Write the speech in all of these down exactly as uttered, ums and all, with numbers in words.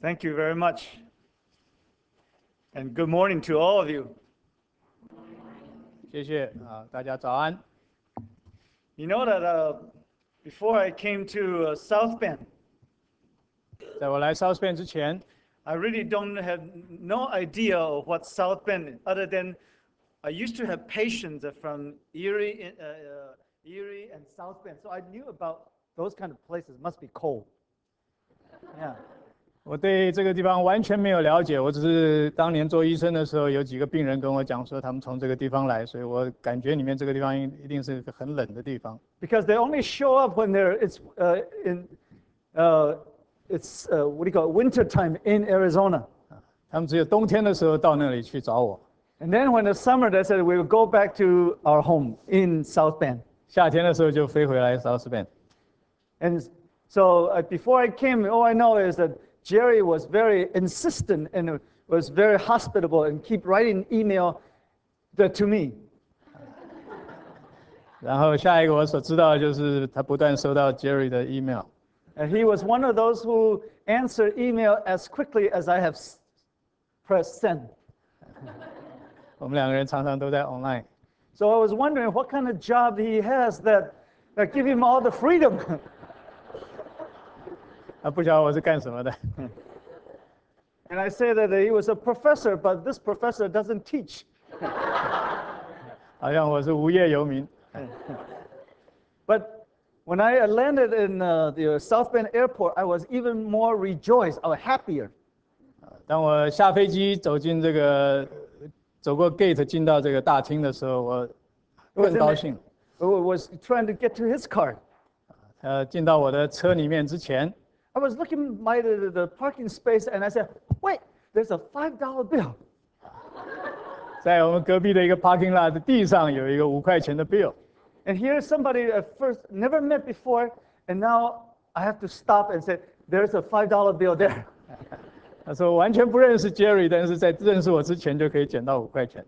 Thank you very much. And good morning to all of you. 谢谢啊，大家早安。 You know that uh, before I came to uh, South Bend, 在我来 South Bend 之前， I really don't have no idea of what South Bend is, other than I used to have patients from Erie, uh, uh, Erie and South Bend, so I knew about those kind of places. Must be cold. Yeah. 我对这个地方完全没有了解。我只是当年做医生的时候，有几个病人跟我讲说他们从这个地方来，所以我感觉里面这个地方一定是个很冷的地方。 Because they only show up when they're it's uh, in uh, it's uh, what do you call it, winter time in Arizona. 他们只有冬天的时候到那里去找我。 And then when the summer, they said we will go back to our home in South Bend. 夏天的时候就飞回来 South Bend。 And so uh, before I came, all I know is that Jerry was very insistent and was very hospitable and keep writing email that, to me. 然后下一个我所知道的就是他不断收到 Jerry 的 email。 And he was one of those who answered email as quickly as I have pressed send. 我们两个人常常都在 online。 So I was wondering what kind of job he has that, that give him all the freedom. 他不晓得我是干什么的。 And I say that he was a professor, but this professor doesn't teach. 好像我是无业游民。 But when I landed in uh, the South Bend airport, I was even more rejoiced, or happier. 当我下飞机走进这个走过 gate 进到这个大厅的时候，我更高兴。 I was trying to get to his car. 呃，进到我的车里面之前， I was looking by the, the parking space and I said, wait, there's a five dollar bill. 在我们隔壁的一个 parking lot 的地上有一个五块钱的 bill。 And here's somebody at first never met before, and now I have to stop and say, there's a five dollar bill there. 他说完全不认识 Jerry， 但是在认识我之前就可以捡到五块钱。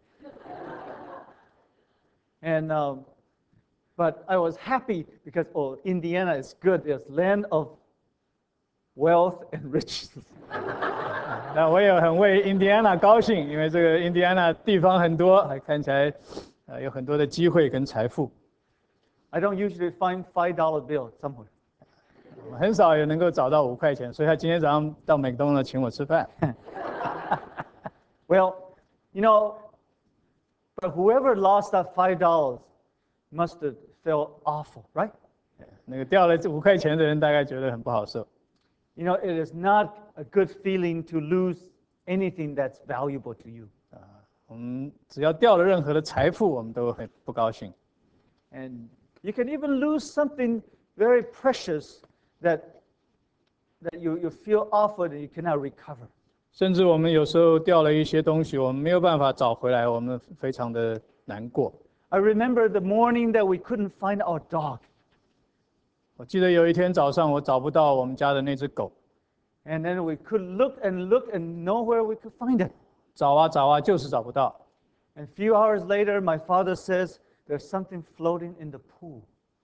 And um, but I was happy because oh, Indiana is good. It's land of wealth and riches. 那我也很为 Indiana 高兴，因为这个 Indiana 地方很多，还看起来呃有很多的机会跟财富。 I don't usually find five dollar bill somewhere. 很少有能够找到五块钱，所以他今天早上到美东了请我吃饭。 Well, you know, but whoever lost that five dollars must have felt awful, right? 那个掉了这五块钱的人大概觉得很不好受。 You know, it is not a good feeling to lose anything that's valuable to you. 啊，我们只要掉了任何的财富，我们都很不高兴。 And you can even lose something very precious that that you, you feel awful and you cannot recover. 甚至我们有时候掉了一些东西，我们没有办法找回来，我们非常的难过。 I remember the morning that we couldn't find our dog. 我记得有一天早上，我找不到我们家的那只狗。 And then we could look and look and nowhere we could find it. 找啊找啊，就是找不到。 And a few hours later, my father says, there's something floating in the pool.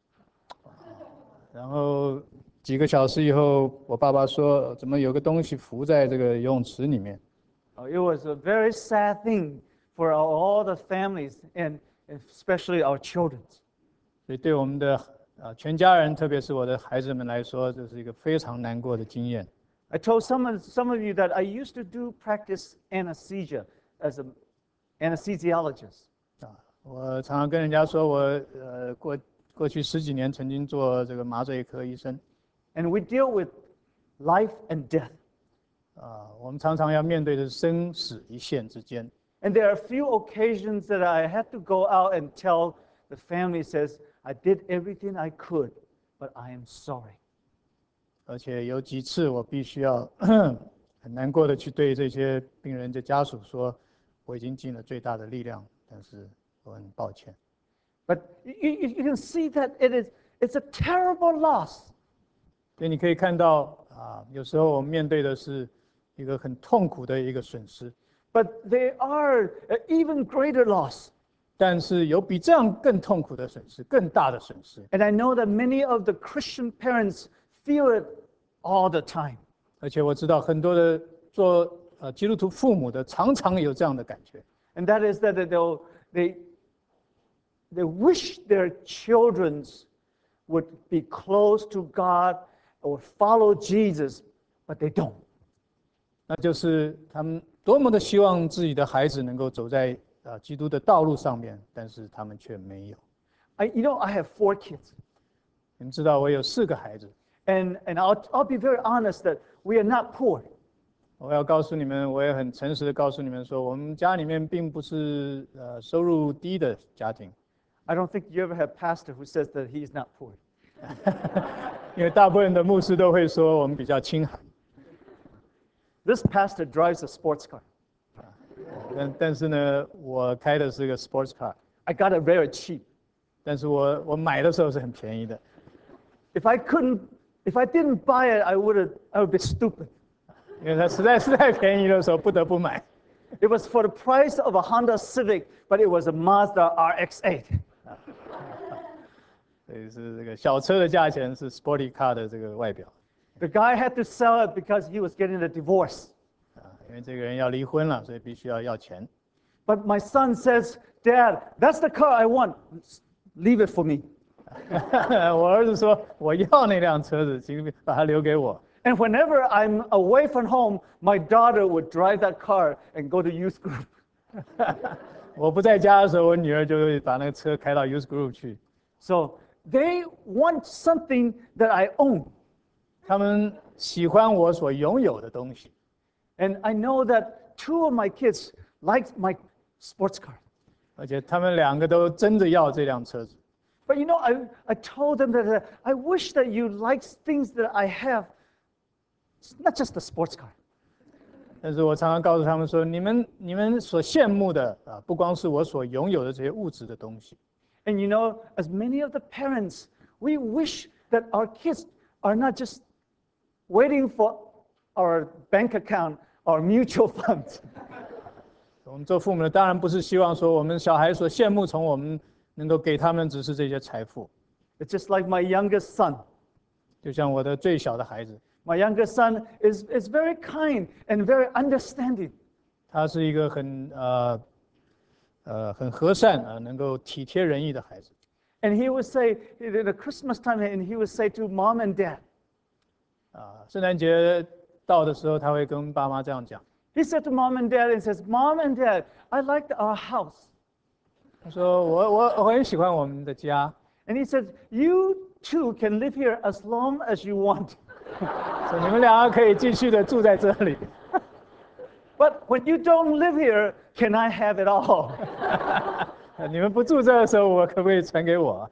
然后几个小时以后，我爸爸说，怎么有个东西浮在这个游泳池里面？ Uh, it was a very sad thing for our, all the families and especially our children. 所以对我们的啊全家人，特别是我的孩子们来说，这是一个非常难过的经验。 I told some of, some of you that I used to do practice anesthesia as an anesthesiologist. 啊，我常常跟人家说我呃过过去十几年曾经做这个麻醉科医生。 And we deal with life and death. 啊，我们常常要面对的生死一线之间。 And there are a few occasions that I had to go out and tell the family says, I did everything I could, but I am sorry. 而且有几次我必须要很难过的去对这些病人的家属说，我已经尽了最大的力量，但是我很抱歉。 But you, you, you can see that it is, it's a terrible loss. 所以你可以看到啊，有时候我们面对的是一个很痛苦的一个损失。 But there are an even greater loss. 但是有比这样更痛苦的损失，更大的损失。 And I know that many of the Christian parents feel it all the time. 而且我知道很多的做呃基督徒父母的常常有这样的感觉， And that is that they'll, they, they wish their children would be close to God or follow Jesus, but they don't. 那就是他们多么的希望自己的孩子能够走在呃基督的道路上面，但是他们却没有。 I, you know, I have four kids. 你们知道我有四个孩子， And, and I'll, I'll be very honest that we are not poor. 我要告诉你们，我也很诚实的告诉你们说，我们家里面并不是呃收入低的家庭， I don't think you ever have a pastor who says that he's not poor. 因为大部分的牧师都会说我们比较清寒， This pastor drives a sports car. 但但是呢，我开的是个 sports car， I got it very cheap. 但是我我买的时候是很便宜的， If I couldn't, if I didn't buy it, I would have, I would be stupid. 因为它实在是太便宜的时候不得不买。 It was for the price of a Honda Civic, but it was a Mazda R X eight. 所以是这个小车的价钱是 sporty car 的这个外表 The guy had to sell it because he was getting a divorce. 啊，因为这个人要离婚了，所以必须要要钱。 But my son says, Dad, that's the car I want. Leave it for me. 我儿子说我要那辆车子，请把它留给我。 And whenever I'm away from home, my daughter would drive that car and go to youth group. 我不在家的时候，我女儿就会把那个车开到 youth group 去。 So they want something that I own. 他们喜欢我所拥有的东西， And I know that two of my kids like my sports car. 而且他们两个都争着要这辆车子。 But you know, I, I told them that uh, I wish that you like things that I have, it's not just the sports car. 但是我常常告诉他们说，你们你们所羡慕的啊，不光是我所拥有的这些物质的东西。 And you know, as many of the parents, we wish that our kids are not just waiting for our bank account or mutual funds. 我们做父母的当然不是希望说我们小孩所羡慕从我们能够给他们只是这些财富， It's just like my youngest son. 就像我的最小的孩子， My youngest son is, is very kind and very understanding. 他是一个很呃呃很和善啊，能够体贴人意的孩子。 And he would say, in the Christmas time, and he would say to mom and dad, 啊，圣诞节到的时候，他会跟爸妈这样讲。 he said to mom and dad, and says, Mom and Dad, I like our house. 他说我我我很喜欢我们的家， And he said, you too can live here as long as you want. 所以你们两个可以继续的住在这里。 But when you don't live here, can I have it all? 你们不住这的时候，我可不可以传给我？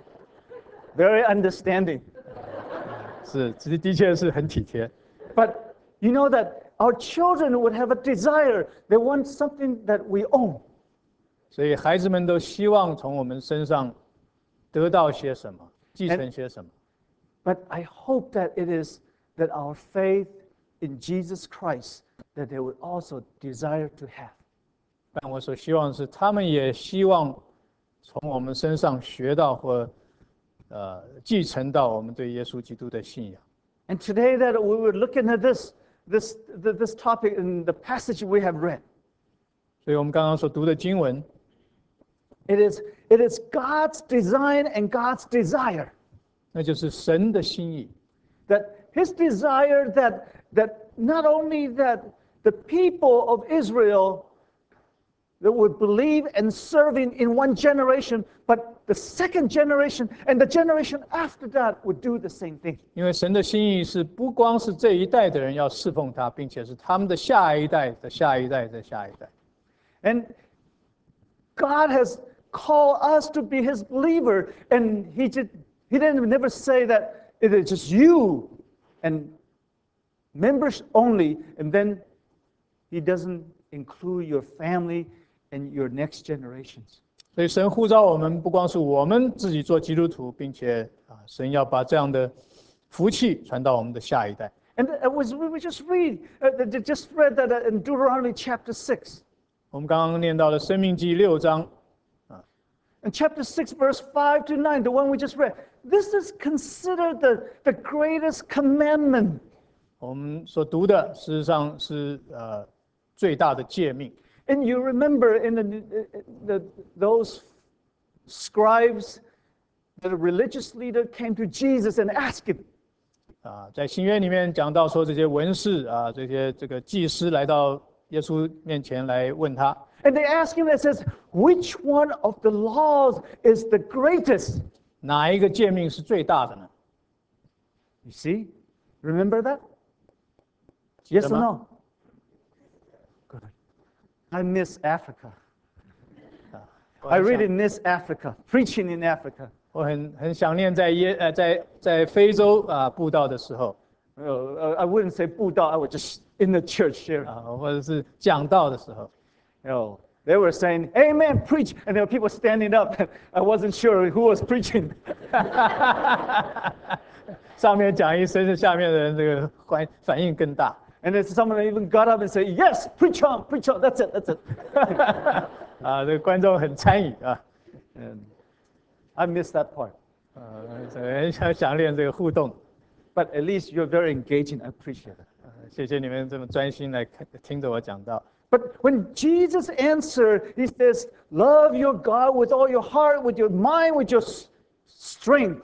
Very understanding. 是，其实的确是很体贴。 But you know that our children would have a desire. They want something that we own. 所以孩子们都希望从我们身上得到些什么，继承些什么。 But I hope that it is that our faith in Jesus Christ that they would also desire to have. 但我所希望的是，他们也希望从我们身上学到或呃继承到我们对耶稣基督的信仰。 And today that we were looking at this, this, this topic in the passage we have read. 所以我们刚刚所读的经文， It is, it is God's design and God's desire. 那就是神的心意。 That his desire that, that not only that the people of Israel that would believe and serve in, in one generation, but the second generation and the generation after that would do the same thing. 因为神的心意是不光是这一代的人要侍奉他，并且是他们的下一代的下一代的下一代。 And God has called us to be his believer, and he, did, he didn't never say that it is just you and members only, and then he doesn't include your family and your next generations. 所以神呼召我们，不光是我们自己做基督徒，并且啊，神要把这样的福气传到我们的下一代。 And it was, we just read, uh, just read that in Deuteronomy chapter six. 我们刚刚念到了《申命记》六章， In chapter six, verse five to nine, the one we just read, this is considered the, the greatest commandment. 我们所读的事实上是呃最大的诫命。 And you remember in the, the those scribes, the religious leader came to Jesus and asked him. 啊，在新约里面讲到说，这些文士啊，这些这个祭司来到耶稣面前来问他。 And they ask him, it says, which one of the laws is the greatest? 哪一个诫命是最大的呢？ You see? Remember that? Yes or no? Good. I miss Africa. I really miss Africa, preaching in Africa. 我很很想念在耶呃在在非洲啊布道的时候。 Uh, I wouldn't say 布道, I was just in the church here. 啊，或者是讲道的时候。 You know, they were saying, "Amen, preach," and there were people standing up. I wasn't sure who was preaching. 上面讲一声，下面的人这个反反应更大。 And then someone even got up and said, "Yes, preach on, preach on. That's it, that's it." 啊，这个观众很参与啊。 And I missed that part. 呃，很想想念这个互动。 But at least you're very engaging. I appreciate it. 呃，谢谢你们这么专心来听着我讲道。 But when Jesus answered, he says, "Love your God with all your heart, with your mind, with your strength."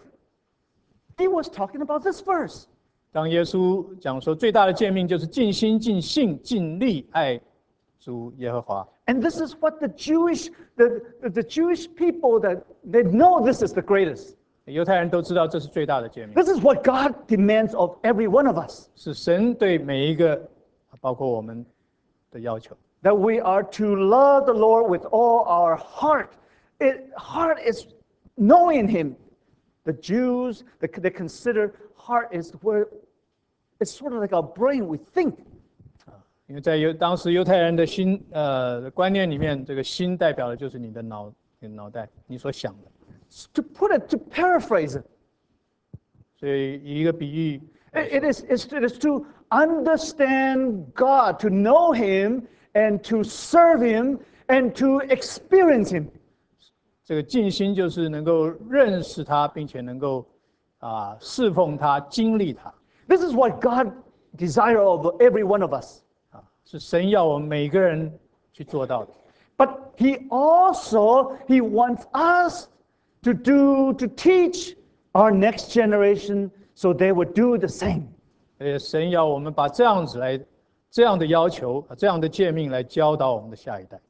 He was talking about this verse. 当耶稣讲说最大的诫命就是尽心、尽性、尽力爱主耶和华。 And this is what the Jewish, the, the Jewish people that they know this is the greatest. 犹太人都知道这是最大的诫命。 This is what God demands of every one of us. 是神对每一个，包括我们的要求。 That we are to love the Lord with all our heart. It, heart is knowing Him. The Jews, they, they consider heart is where it's sort of like our brain. We think. 因为在犹当时犹太人的心呃观念里面，这个心代表的就是你的脑、你的脑袋，你所想的。 To put it, to paraphrase it, 所以以一个比喻， it, it is it's, it is to understand God, to know Him, and to serve Him, and to experience Him. 这个尽心就是能够认识他，并且能够啊侍奉他、经历他。 This is what God desires of every one of us. 啊，是神要我们每个人去做到的。 But He also He wants us to do to teach our next generation, so they would do the same. 呃，神要我们把这样子来，这样的要求、这样的诫命来教导我们的下一代。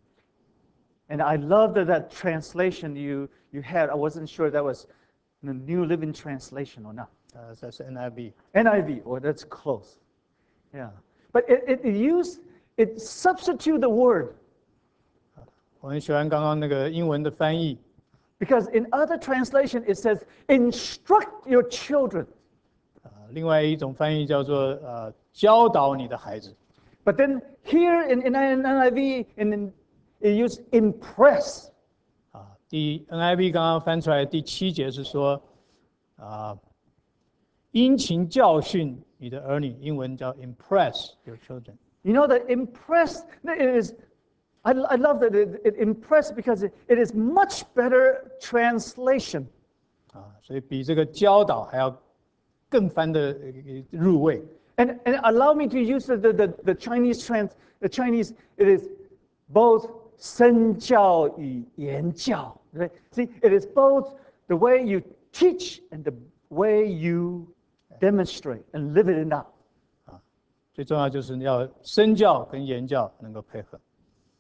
And I love that, that translation you you had. I wasn't sure that was the New Living Translation or not. 呃，这是 N I V。 N I V, or that's close. Yeah. But it, it, it used, it substitute the word. 我很喜欢刚刚那个英文的翻译， Because in other translation it says, instruct your children. 啊，另外一种翻译叫做呃教导你的孩子。 But then here in, in N I V, in, in, it used impress. 啊，第 N I V 刚刚翻出来第七节是说，啊，殷勤教训你的儿女，英文叫 impress your children。 You know that impress, it is, I, I love that it, it impress because it, it is much better translation. 啊，所以比这个教导还要更翻的呃入味。 And, and allow me to use the, the, the, the Chinese trans, the Chinese, it is both 身教与言教, right? See, it is both the way you teach and the way you demonstrate and live it out. 啊，最重要就是要身教跟言教能够配合。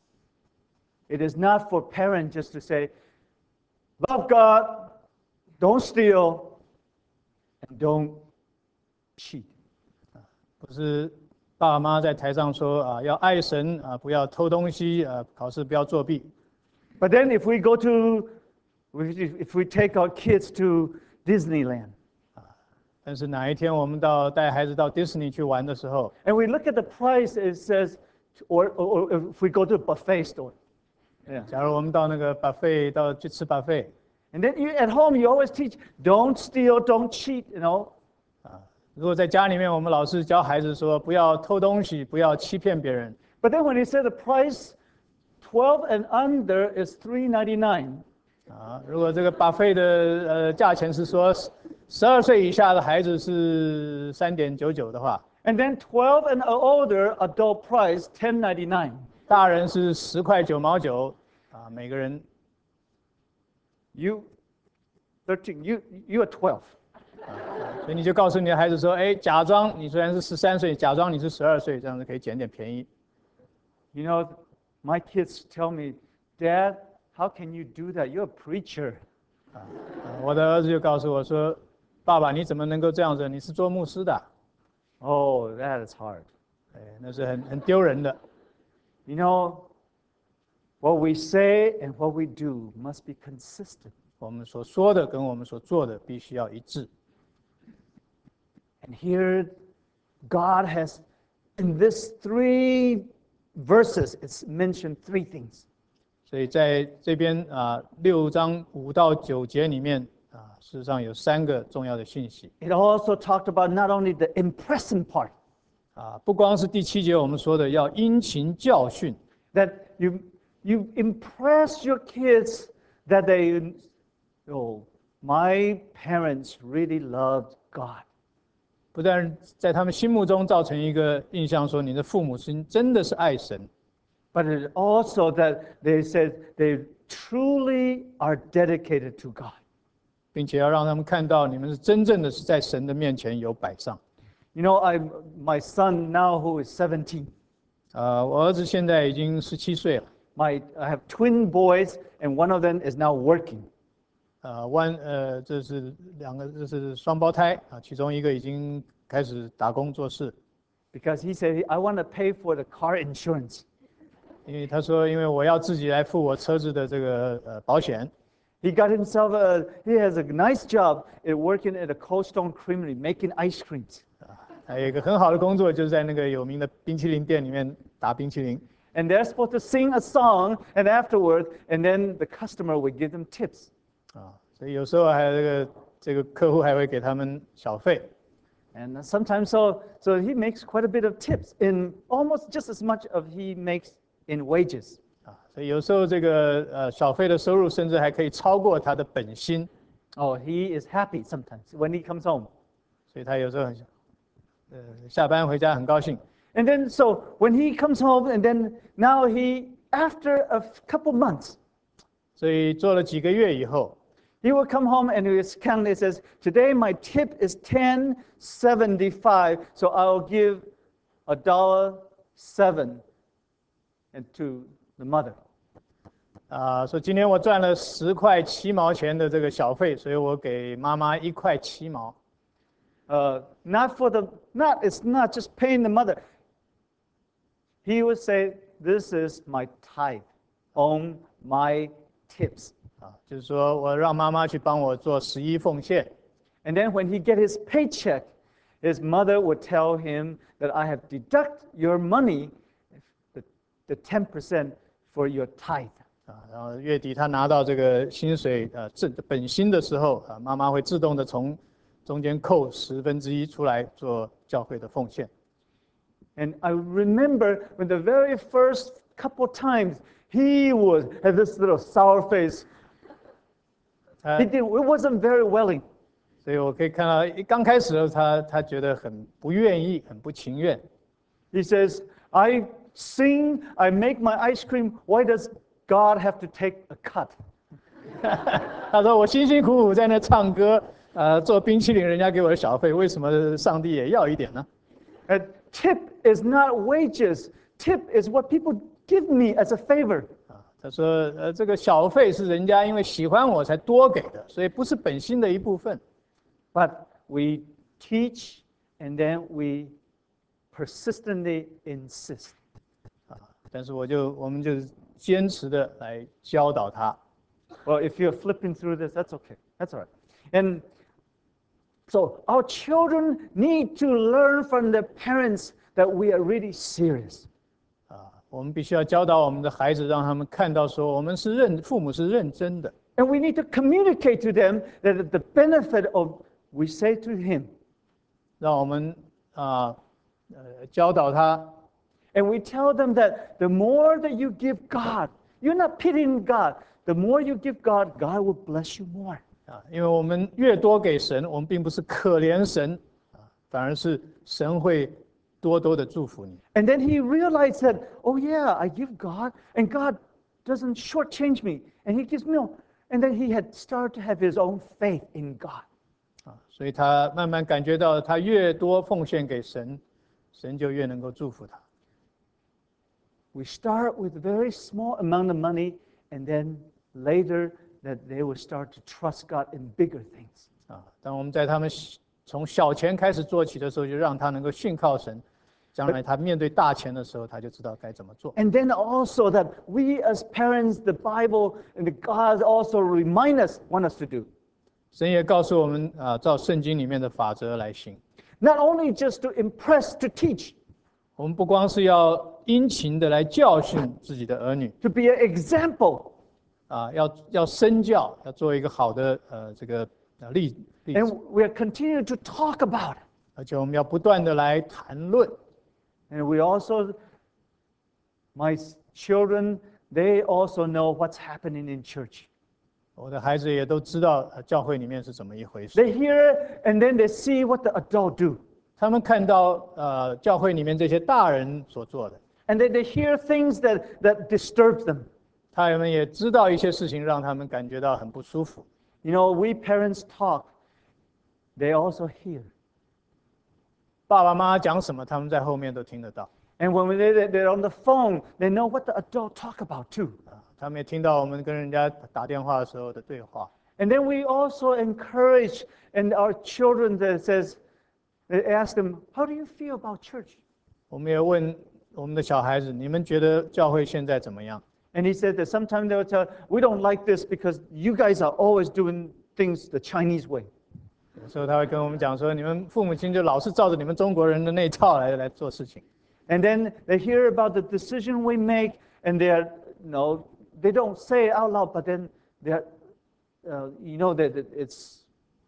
It is not for parents just to say, love God, don't steal, and don't cheat. 不是爸爸妈妈在台上说啊，要爱神啊，不要偷东西啊，考试不要作弊。 But then if we go to, if we take our kids to Disneyland, 但是哪一天我们到带孩子到迪士尼去玩的时候， and we look at the price, it says, or, or, or if we go to a buffet store. Yeah. 假如我们到那个 buffet 到去吃 buffet， And then you, at home, you always teach, don't steal, don't cheat, you know. 啊，如果在家里面我们老是教孩子说不要偷东西，不要欺骗别人， But then when he said the price, twelve and under is three ninety-nine. 啊，如果这个 buffet 的呃价钱是说十二岁以下的孩子是三点九九的话， And And then twelve and older, adult price ten ninety-nine. 大人是十块九毛九啊，每个人 You thirteen, you you are twelve. 所以你就告诉你的孩子说，哎，假装你虽然是十三岁，假装你是十二岁，这样子可以捡点便宜。 You know, my kids tell me, Dad, how can you do that? You're a preacher. 啊，我的儿子就告诉我说，爸爸你怎么能够这样子？你是做牧师的。 Oh, that is hard. 哎，那是很很丢人的。 You know, what we say and what we do must be consistent. 我们所说的跟我们所做的必须要一致。 And here, God has, in this three verses, it's mentioned three things. 所以在这边啊，六章五到九节里面啊，事实上有三个重要的信息。 It also talked about not only the impressing part, 啊，不光是第七节我们说的要殷勤教训， that you you impress your kids that they, oh, my parents really loved God. 不但在他们心目中造成一个印象，说你的父母亲真的是爱神， But it also that they said they truly are dedicated to God. 并且要让他们看到你们是真正的是在神的面前有摆上。 You know, I my son now who is seventeen. 啊，我儿子现在已经十七岁了。 My I have twin boys, and one of them is now working. 呃，弯呃，这是两个，这是双胞胎啊，其中一个已经开始打工做事。 Because he said, I want to pay for the car insurance. 因为他说，因为我要自己来付我车子的这个呃保险。 He got himself a, he has a nice job at working at a Cold Stone Creamery making ice creams. 还有一个很好的工作，就是在那个有名的冰淇淋店里面打冰淇淋。 And they're supposed to sing a song, and afterward, and then the customer would give them tips. 啊，所以有时候还有这个这个客户还会给他们小费。 And sometimes, so, so he makes quite a bit of tips in almost just as much of he makes in wages. 啊，所以有时候这个呃小费的收入甚至还可以超过他的本薪。 Oh, he is happy sometimes when he comes home. 所以他有时候很呃下班回家很高兴。 And then, so when he comes home, and then now he, after a couple months, 所以做了几个月以后， he will come home and he will count. He says, "Today my tip is ten seventy-five, so I'll give a dollar seven, and to the mother." 啊，说今天我赚了十块七毛钱的这个小费，所以我给妈妈一块七毛。 Uh, not for the, not it's not just paying the mother. He would say, "This is my tithe on my tips." 啊，就是说我让妈妈去帮我做十一奉献。 And then when he get his paycheck, his mother would tell him that I have deduct your money, the, the ten percent for your tithe. 啊，然后月底他拿到这个薪水呃正本薪的时候啊，妈妈会自动的从中间扣十分之一出来做教会的奉献。 And I remember when the very first couple times he would have this little sour face. 他 He did, it wasn't very willing. 所以我可以看到一刚开始的时候他他觉得很不愿意，很不情愿。 He says, "I sing, I make my ice cream. Why does God have to take a cut?" 他说我辛辛苦苦在那唱歌，呃，做冰淇淋，人家给我的小费，为什么上帝也要一点呢？ And tip is not wages. Tip is what people give me as a favor. 啊，他说，呃，这个小费是人家因为喜欢我才多给的，所以不是本薪的一部分。 But we teach and then we persistently insist. 啊，但是我就我们就坚持的来教导他。 Well, if you're flipping through this, that's okay. That's all right. And so our children need to learn from their parents that we are really serious. 啊，我们必须要教导我们的孩子，让他们看到说我们是认父母是认真的。 And we need to communicate to them that the benefit of, we say to him, 让我们啊，呃，教导他。 and we tell them that the more that you give God, you're not pitying God. The more you give God, God will bless you more. 啊，因为我们越多给神，我们并不是可怜神，啊，反而是神会多多的祝福你。 And then he realized that, oh yeah, I give God, and God doesn't shortchange me, and he gives me all. And then he had started to have his own faith in God. 啊，所以他慢慢感觉到，他越多奉献给神，神就越能够祝福他。 We start with a very small amount of money, and then later that they will start to trust God in bigger things. 啊，当我们在他们从小钱开始做起的时候，就让他能够信靠神，将来他面对大钱的时候，他就知道该怎么做。 And then also that we as parents, the Bible and the God also remind us, want us to do. 神也告诉我们啊，照圣经里面的法则来行。 Not only just to impress, to teach, 我们不光是要殷勤的来教训自己的儿女， to be an example. 啊，要要身教，要做一个好的呃这个呃例例 And 子， we are continuing to talk about it. 而且我们要不断的来谈论。 And we also, my children, they also know what's happening in church. 我的孩子也都知道呃教会里面是怎么一回事。 They hear it and then they see what the adult do. 他们看到呃教会里面这些大人所做的， And then they hear things that, that disturb them. 他们也知道一些事情让他们感觉到很不舒服。 You know, we parents talk, they also hear. 爸爸妈妈讲什么，他们在后面都听得到。 And when they, they're on the phone, they know what the adult talk about too. 啊，他们也听到我们跟人家打电话的时候的对话。 And then we also encourage and our children that says, they ask them, how do you feel about church? 我们也问我们的小孩子，你们觉得教会现在怎么样？ And he said that sometimes they'll tell, we don't like this because you guys are always doing things the Chinese way. 有时候他会跟我们讲说，你们父母亲就老是照着你们中国人的那一套来来做事情。 And then they hear about the decision we make, and they're, you know, they don't say it out loud, but then they're, uh, you know, that that it's,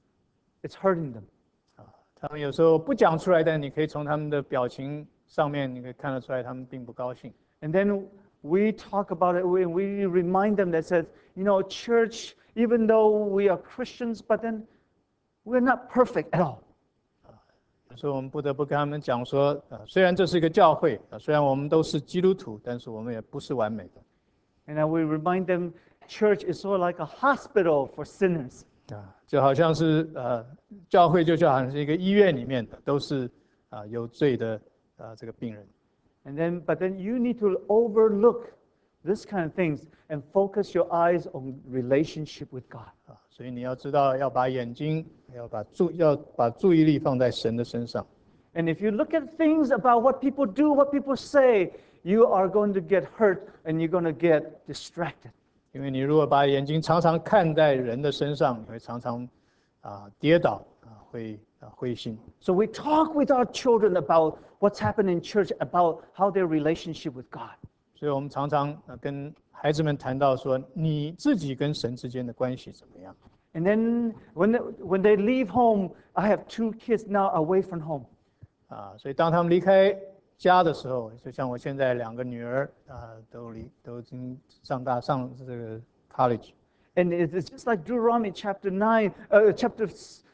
it's hurting them. 他们有时候不讲出来，但你可以从他们的表情上面，你可以看得出来，他们并不高兴。 And then we talk about it, we, we remind them that says, you know, church, even though we are Christians, but then we're not perfect at all. 有时候我们不得不跟他们讲说，呃，虽然这是一个教会，啊，虽然我们都是基督徒，但是我们也不是完美的。 And then we remind them, church is sort of like a hospital for sinners. 啊，就好像是呃，教会就好像是一个医院里面的，都是啊有罪的啊这个病人。 And then, but then you need to overlook this kind of things and focus your eyes on relationship with God. 啊，所以你要知道，要把眼睛，要把注，要把注意力放在神的身上。 And if you look at things about what people do, what people say, you are going to get hurt and you're going to get distracted. 因为你如果把眼睛常常看在人的身上，你会常常啊跌倒啊，会啊灰心。 So we talk with our children about what's happening in church, about how their relationship with God. 所以我们常常呃跟孩子们谈到说，你自己跟神之间的关系怎么样？ And then when they, when they leave home, I have two kids now away from home. 啊，所以当他们离开家的时候，就像我现在两个女儿啊，都离都已经上大上这个 college。 And it's just like Deuteronomy chapter nine, uh, chapter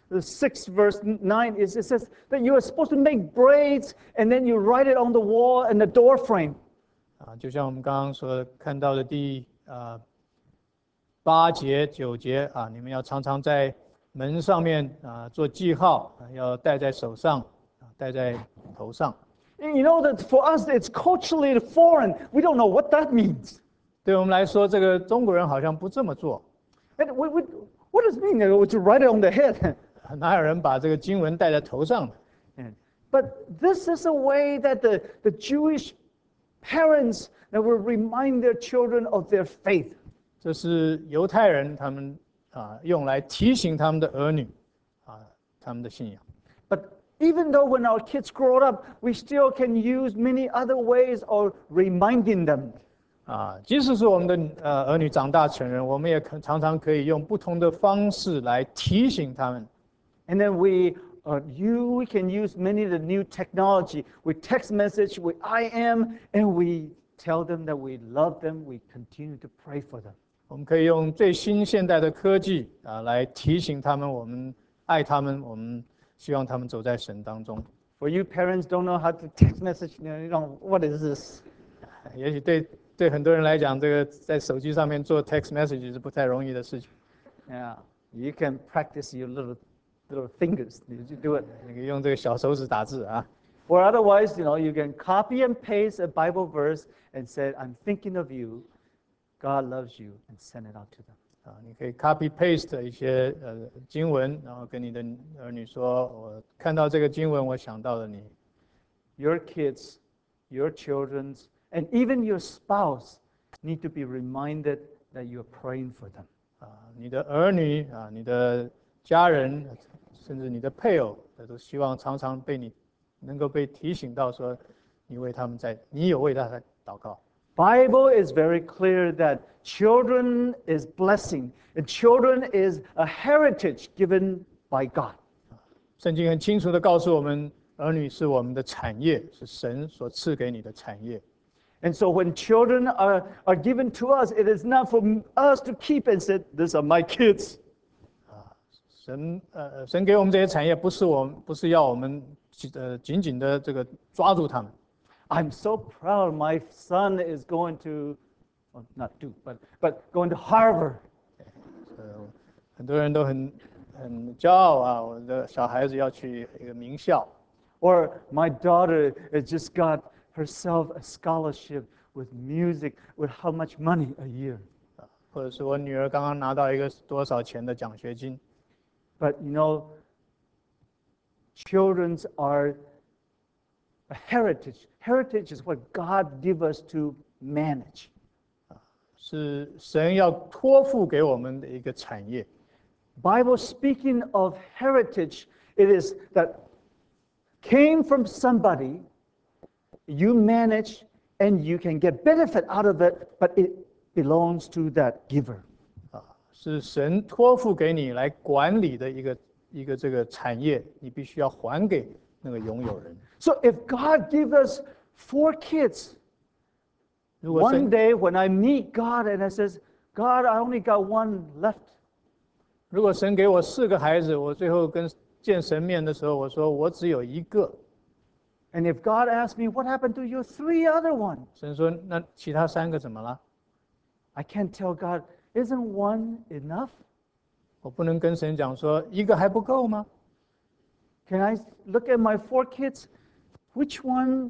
six, verse nine. Is it says that you are supposed to make braids, and then you write it on the wall and the door frame. 啊，就像我们刚刚所看到的第啊八节九节啊，你们要常常在门上面啊做记号，啊要戴在手上，啊戴在头上。 You know that for us, it's culturally foreign. We don't know what that means. 对我们来说，这个中国人好像不这么做。 And we, we, what does it mean uh, to write it on the head? 哪有人把这个经文戴在头上的？ But this is a way that the, the Jewish parents that will remind their children of their faith. 这是犹太人他们啊用来提醒他们的儿女啊他们的信仰。 But even though when our kids grow up, we still can use many other ways of reminding them. 啊，即使是我们的呃儿女长大成人，我们也可常常可以用不同的方式来提醒他们。 And then we, uh, you, we can use many of the new technology. We text message, we I M, and we tell them that we love them. We continue to pray for them. 我们可以用最新现代的科技啊来提醒他们，我们爱他们，我们希望他们走在神当中。 For you parents don't know how to text message, you know, what is this? 也许对对很多人来讲，这个在手机上面做 text message 是不太容易的事情。 Yeah, you can practice your little little fingers. You do it. 你可以用这个小手指打字啊。 Or otherwise, you know, you can copy and paste a Bible verse and say, "I'm thinking of you. God loves you," and send it out to them. 啊，你可以 copy paste 一些呃经文，然后跟你的儿女说，我看到这个经文，我想到了你。 Your kids, your children, and even your spouse need to be reminded that you are praying for them. 啊，你的儿女啊，你的家人，甚至你的配偶，都希望常常被你能够被提醒到说，你为他们在，你有为他在祷告。 Bible is very clear that children is blessing, and children is a heritage given by God. 圣经很清楚地告诉我们，儿女是我们的产业，是神所赐给你的产业。 And so when children are, are given to us, it is not for us to keep and say, "These are my kids." 啊，神呃，神给我们这些产业，不是我们，不是要我们呃紧紧的这个抓住他们。 I'm so proud my son is going to, well, not do, but but going to Harvard. 呃，很多人都很很骄傲啊，我的小孩子要去一个名校。 Or my daughter has just got herself a scholarship with music, with how much money a year. 或者是我女儿刚刚拿到一个多少钱的奖学金。 But you know, children are a heritage. Heritage is what God gives us to manage. 是神要托付给我们的一个产业。 Bible speaking of heritage, it is that came from somebody, you manage, and you can get benefit out of it, but it belongs to that giver. 啊，是神托付给你来管理的一个一个这个产业，你必须要还给那个拥有人。 So if God gives us four kids, 如果 one 神 day when I meet God and I says, "God, I only got one left." 如果神给我四个孩子，我最后跟见神面的时候，我说我只有一个。 And if God asks me, "What happened to your three other ones?" 神说那其他三个怎么了？ I can't tell God, "Isn't one enough?" 我不能跟神讲说一个还不够吗？ Can I look at my four kids? Which one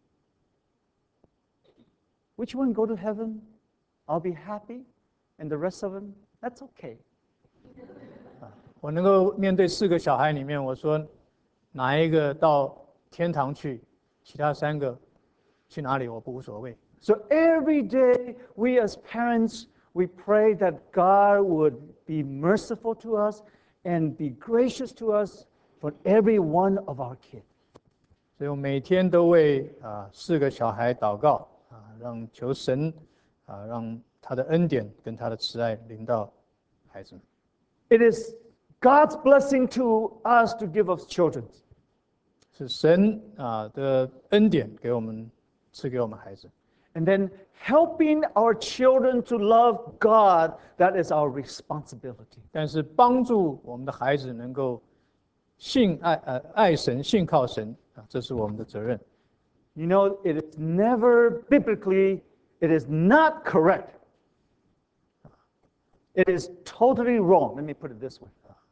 which one go to heaven? I'll be happy, and the rest of them, that's okay. 我能够面对四个小孩里面，我说哪一个到天堂去，其他三个去哪里我不无所谓。 So every day, we as parents, we pray that God would be merciful to us and be gracious to us for every one of our kids. 所以我每天都为啊四个小孩祷告啊，让求神啊让他的恩典跟他的慈爱临到孩子们。 It is God's blessing to us to give us children. 是神啊的恩典给我们赐给我们孩子。 And then helping our children to love God, that is our responsibility. 但是帮助我们的孩子能够信爱呃爱神信靠神啊，这是我们的责任。 You know, it is never biblically, it is not correct. It is totally wrong. Let me put it this way.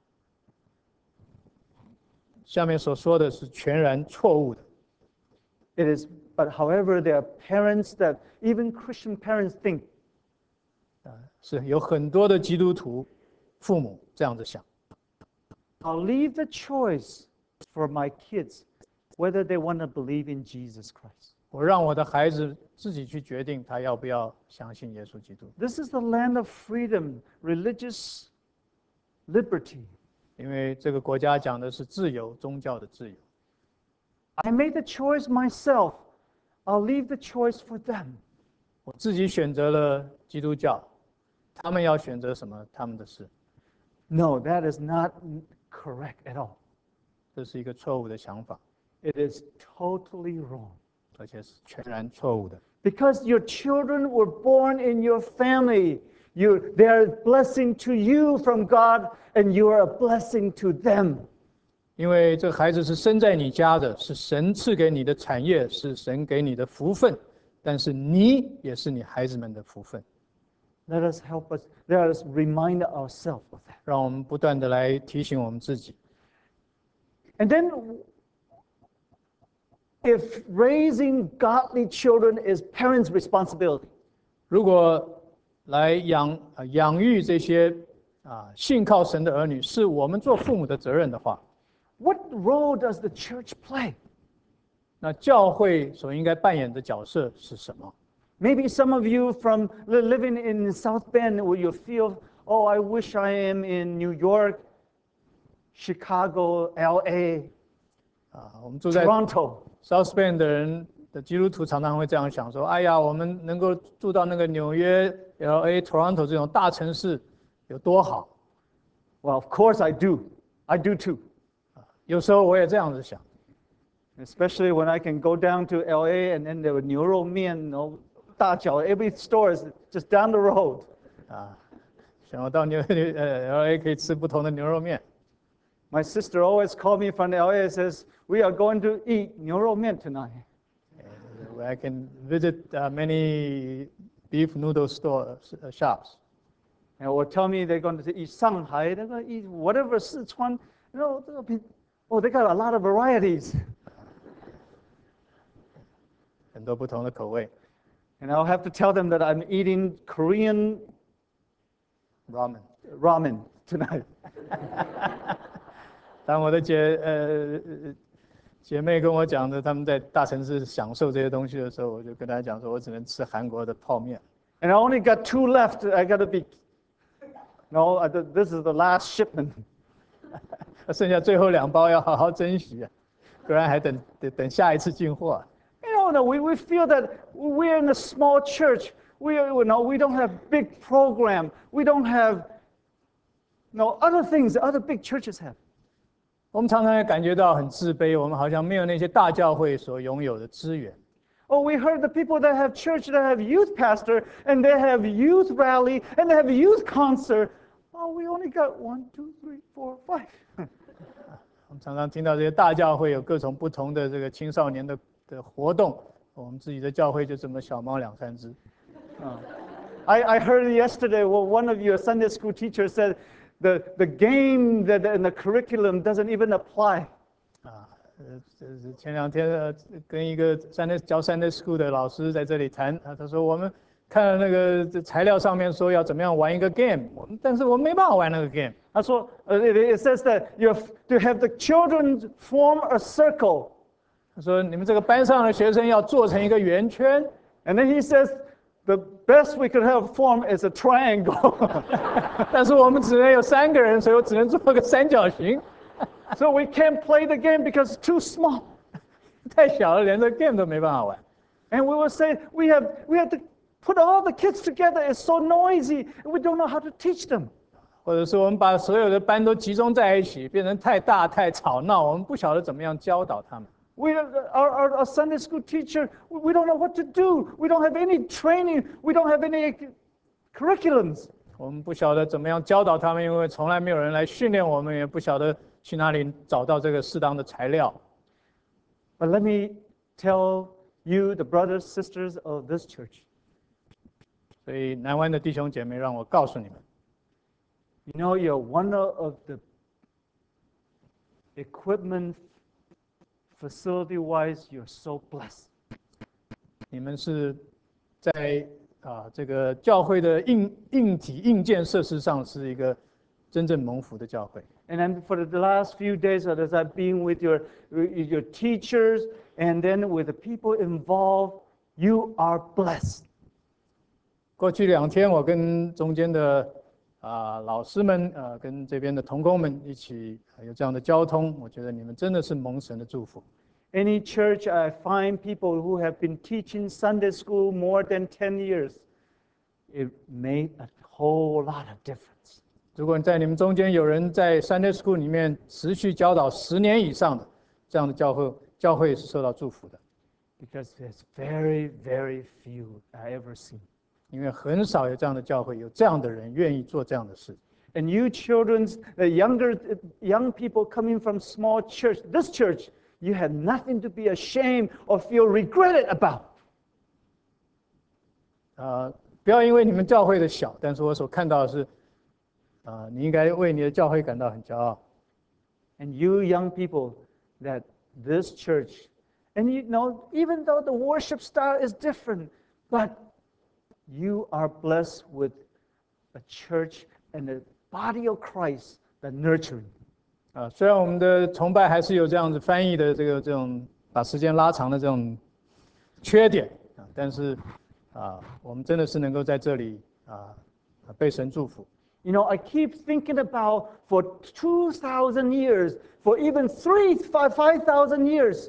下面所说的是全然错误的。 It is, but however, there are parents that even Christian parents think, 啊，是有很多的基督徒父母这样子想。 I'll leave the choice for my kids whether they want to believe in Jesus Christ. 我让我的孩子自己去决定他要不要相信耶稣基督。 This is the land of freedom, religious liberty. 因为这个国家讲的是自由，宗教的自由。 I made the choice myself. I'll leave the choice for them. 我自己选择了基督教，他们要选择什么，他们的事。 No, that is not correct at all. 这是一个错误的想法， It is totally wrong. 而且是全然错误的。 Because your children were born in your family. You, they are a blessing to you from God, and you are a blessing to them. 因为这个孩子是生在你家的，是神赐给你的产业，是神给你的福分，但是你也是你孩子们的福分。 Let us help us, let us remind ourselves of that. 让我们不断的来提醒我们自己。 And then, if raising godly children is parents' responsibility, 如果来养啊养育这些啊信靠神的儿女，是我们做父母的责任的话， what role does the church play? 那教会所应该扮演的角色是什么？ Maybe some of you from li- living in South Bend where you feel, oh, I wish I am in New York, Chicago, L A, 啊，我们住在 Toronto. South Bend 的人的基督徒常常会这样想说：哎呀，我们能够住到那个纽约、L A、Toronto 这种大城市，有多好？ Well, of course I do. I do too. 有时候我也这样子想。 Especially when I can go down to L A and then there were 牛肉面, you know, 大脚, every store is just down the road. 啊，想要到纽呃 L A 可以吃不同的牛肉面。 My sister always called me from L A and says, we are going to eat 牛肉面 tonight. I can visit uh, many beef noodle store uh, shops. And will tell me they're going to eat Shanghai, they're going to eat whatever Sichuan, you know, oh, they got a lot of varieties. 很多不同的口味。 And I'll have to tell them that I'm eating Korean ramen ramen tonight. 当我的姐呃姐妹跟我讲的，他们在大城市享受这些东西的时候，我就跟她讲说，我只能吃韩国的泡面。 And I only got two left. I got to be. No, I, this is the last shipment. 剩下最后两包要好好珍惜啊，不然还等等等下一次进货。 You know, no, we, we feel that we're in a small church. We are, you know, we don't have big program. We don't have, you know, other things that other big churches have. 我们常常也感觉到很自卑，我们好像没有那些大教会所拥有的资源。 Oh, we heard the people that have church that have youth pastor and they have youth rally and they have youth concert. Oh, we only got one, two, three, four, five. 我们常常听到这些大教会有各种不同的这个青少年的的活动，我们自己的教会就这么小猫两三只。 Oh. I, I heard yesterday, well, one of your Sunday school teachers said the, the game that in the curriculum doesn't even apply. 啊，呃，这是前两天呃跟一个 Sunday 教 Sunday School 的老师在这里谈，啊，他说我们看了那个这材料上面说要怎么样玩一个 game， 我们但是我们没办法玩那个 game。 That's what uh, it, it says that you have to have the children form a circle. 他说你们这个班上的学生要做成一个圆圈， And then he says the best we could have formed is a triangle. 但是我们只能有三个人，所以我只能做个三角形， So we can't play the game because it's too small. 太小了，连这个 game 都没办法玩。 And we will say we have we have to put all the kids together. It's so noisy. And we don't know how to teach them. 或者是我们把所有的班都集中在一起，变成太大太吵闹，我们不晓得怎么样教导他们。 We, our, our, our Sunday school teacher, we don't know what to do. We don't have any training. We don't have any curriculums. 我们不晓得怎么样教导他们，因为从来没有人来训练我们，也不晓得去哪里找到这个适当的材料。 But let me tell you, the brothers, sisters of this church, 所以南湾的弟兄姐妹，让我告诉你们， you know, you're one of the equipment facility-wise, you're so blessed. 你们是在啊这个教会的硬硬体硬件设施上是一个真正蒙福的教会。 And then for the last few days, as I've been with your, with your teachers and then with the people involved, you are blessed. 过去两天，我跟中间的啊老师们，呃，跟这边的同工们一起有这样的交通，我觉得你们真的是蒙神的祝福。 Any church, I find people who have been teaching Sunday school more than ten years, it made a whole lot of difference. 如果在你们中间有人在 Sunday School 里面持续教导十年以上的，这样的教会，教会是受到祝福的。 Because there's very, very few I ever seen. 因为很少有这样的教会，有这样的人愿意做这样的事。 And you children's, the younger young people coming from small church, this church, you have nothing to be ashamed or feel regretted about. 啊、不要因为你们教会的小，但是我所看到的是，啊、你应该为你的教会感到很骄傲。 And you young people, that this church, and you know, even though the worship style is different, but you are blessed with a church and a body of Christ that nurturing. 啊，虽然我们的崇拜还是有这样子翻译的这个这种把时间拉长的这种缺点啊，但是啊，我们真的是能够在这里啊被神祝福。 You know, I keep thinking about for two thousand years, for even three, five, five thousand years,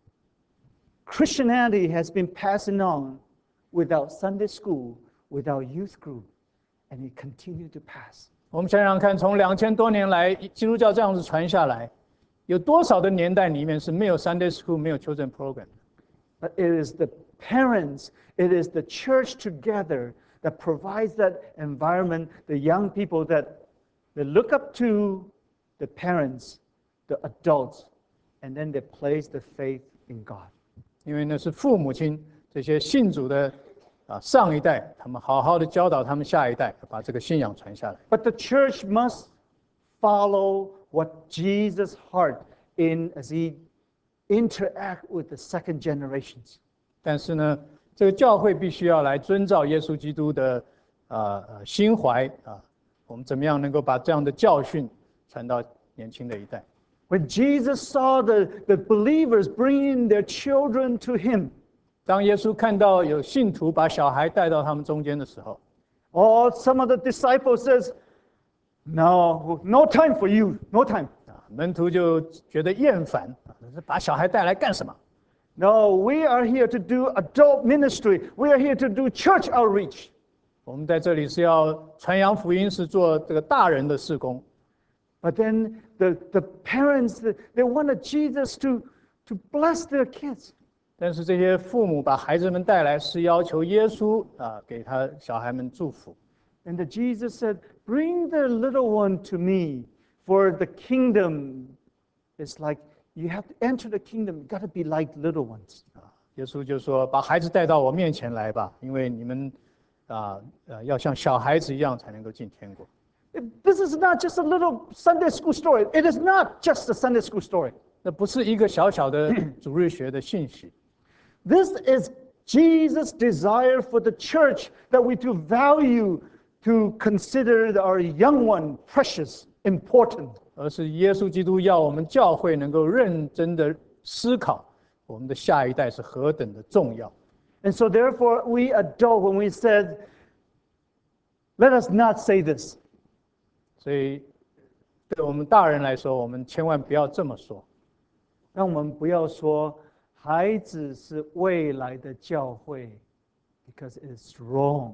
Christianity has been passing on without Sunday school, without youth group, and it continued to pass. 我们想想看，从两千多年来，基督教这样子传下来，有多少的年代里面是没有 Sunday School、没有 Children Program 的？ But it is the parents, it is the church together that provides that environment, the young people that they look up to the parents, the adults, and then they place the faith in God. 因为那是父母亲这些信主的啊上一代，他们好好的教导他们下一代，把这个信仰传下来。 But the church must follow what Jesus' heart in as he interact with the second generations. 但是呢，这个教会必须要来遵照耶稣基督的啊、呃、心怀啊，我们怎么样能够把这样的教训传到年轻的一代？ When Jesus saw the, the believers bringing their children to him, 当耶稣看到有信徒把小孩带到他们中间的时候， oh, some of the disciples says, no, no time for you, no time. 啊，门徒就觉得厌烦，啊把小孩带来干什么？ No, we are here to do adult ministry. We are here to do church outreach. 我们在这里是要传扬福音，是做这个大人的事工。 But then the, the parents, they wanted Jesus to, to bless their kids. 但是这些父母把孩子们带来，是要求耶稣啊给他小孩们祝福。 And the Jesus said, bring the little one to me, for the kingdom is like, you have to enter the kingdom, you got to be like little ones. 耶稣就说：“把孩子带到我面前来吧，因为你们啊呃要像小孩子一样才能够进天国。” This is not just a little Sunday school story. It is not just a Sunday school story. 那不是一个小小的主日学的信息， This is Jesus' desire for the church that we to value, to consider our young one precious, important. 而是耶稣基督要我们教会能够认真的思考我们的下一代是何等的重要。 And so therefore, we adult, when we said, let us not say this. 所以，对我们大人来说，我们千万不要这么说。 让我们不要说孩子是未来的教会 because it's wrong.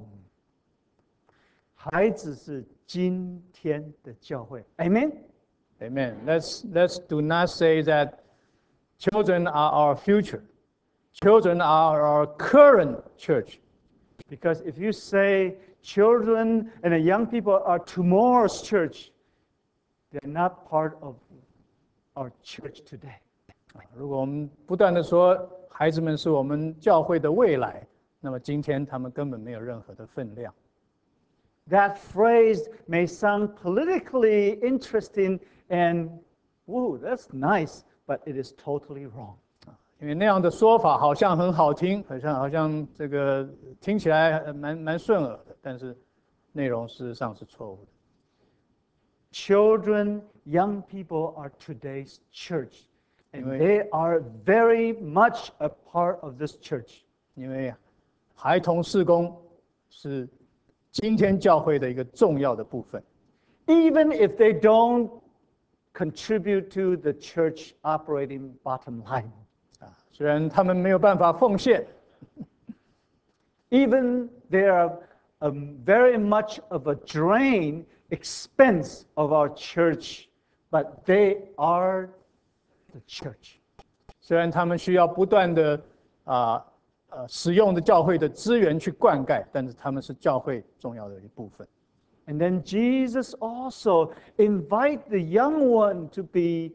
孩子是今天的教会 Amen? Amen. Let's let's do not say that children are our future. Children are our current church. Because if you say children and the young people are tomorrow's church, they're not part of our church today. 如果我们不断的说孩子们是我们教会的未来，那么今天他们根本没有任何的分量。 That phrase may sound politically interesting and, whoa, that's nice, but it is totally wrong. 因为那样的说法好像很好听，好像好像这个听起来蛮蛮顺耳的，但是内容事实上是错误的。 Children, young people are today's church, and they are very much a part of this church. 因为孩童事工是今天教会的一个重要的部分。 Even if they don't contribute to the church operating bottom line. 啊，虽然他们没有办法奉献， Even they are a very much of a drain expense of our church, but they are the church. 虽然他们需要不断的啊呃使用的教会的资源去灌溉，但是他们是教会重要的一部分。 And then Jesus also invite the young one to be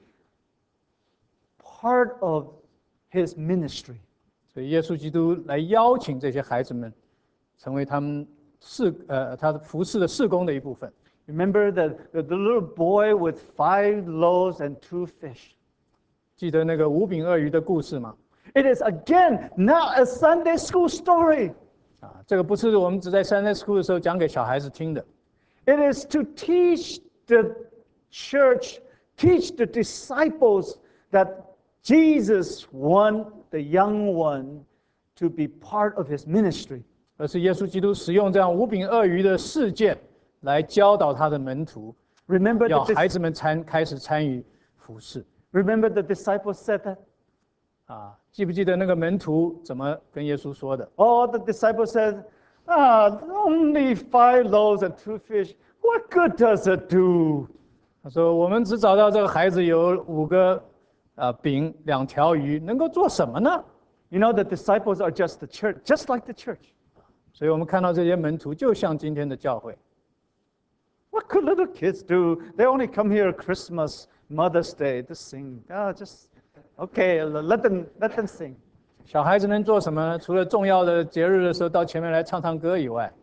part of his ministry. 所以耶稣基督来邀请这些孩子们，成为他们事呃他的服侍的事工的一部分。 Remember the, the, the little boy with five loaves and two fish. 记得那个五饼二鱼的故事吗？ It is again not a Sunday school story. 啊，这个不是我们只在 Sunday School 的时候讲给小孩子听的。 It is to teach the church, teach the disciples that Jesus want the young one to be part of his ministry. 而是耶稣基督使用这样五饼二鱼的事件来教导他的门徒， Remember 要 the, 孩子们参开始参与服事。 remember the disciples said that? 啊，记不记得那个门徒怎么跟耶稣说的？ Oh, the disciples said, ah, only five loaves and two fish. What good does it do? 他说：“我们只找到这个孩子有五个啊饼两条鱼，能够做什么呢？” You know, the disciples are just the church, just like the church. 所以我们看到这些门徒，就像今天的教会。 What could little kids do? They only come here Christmas, Mother's Day to sing. Ah, just, okay, let them, let them sing. 小孩子能做什么呢？除了重要的节日的时候到前面来唱唱歌以外，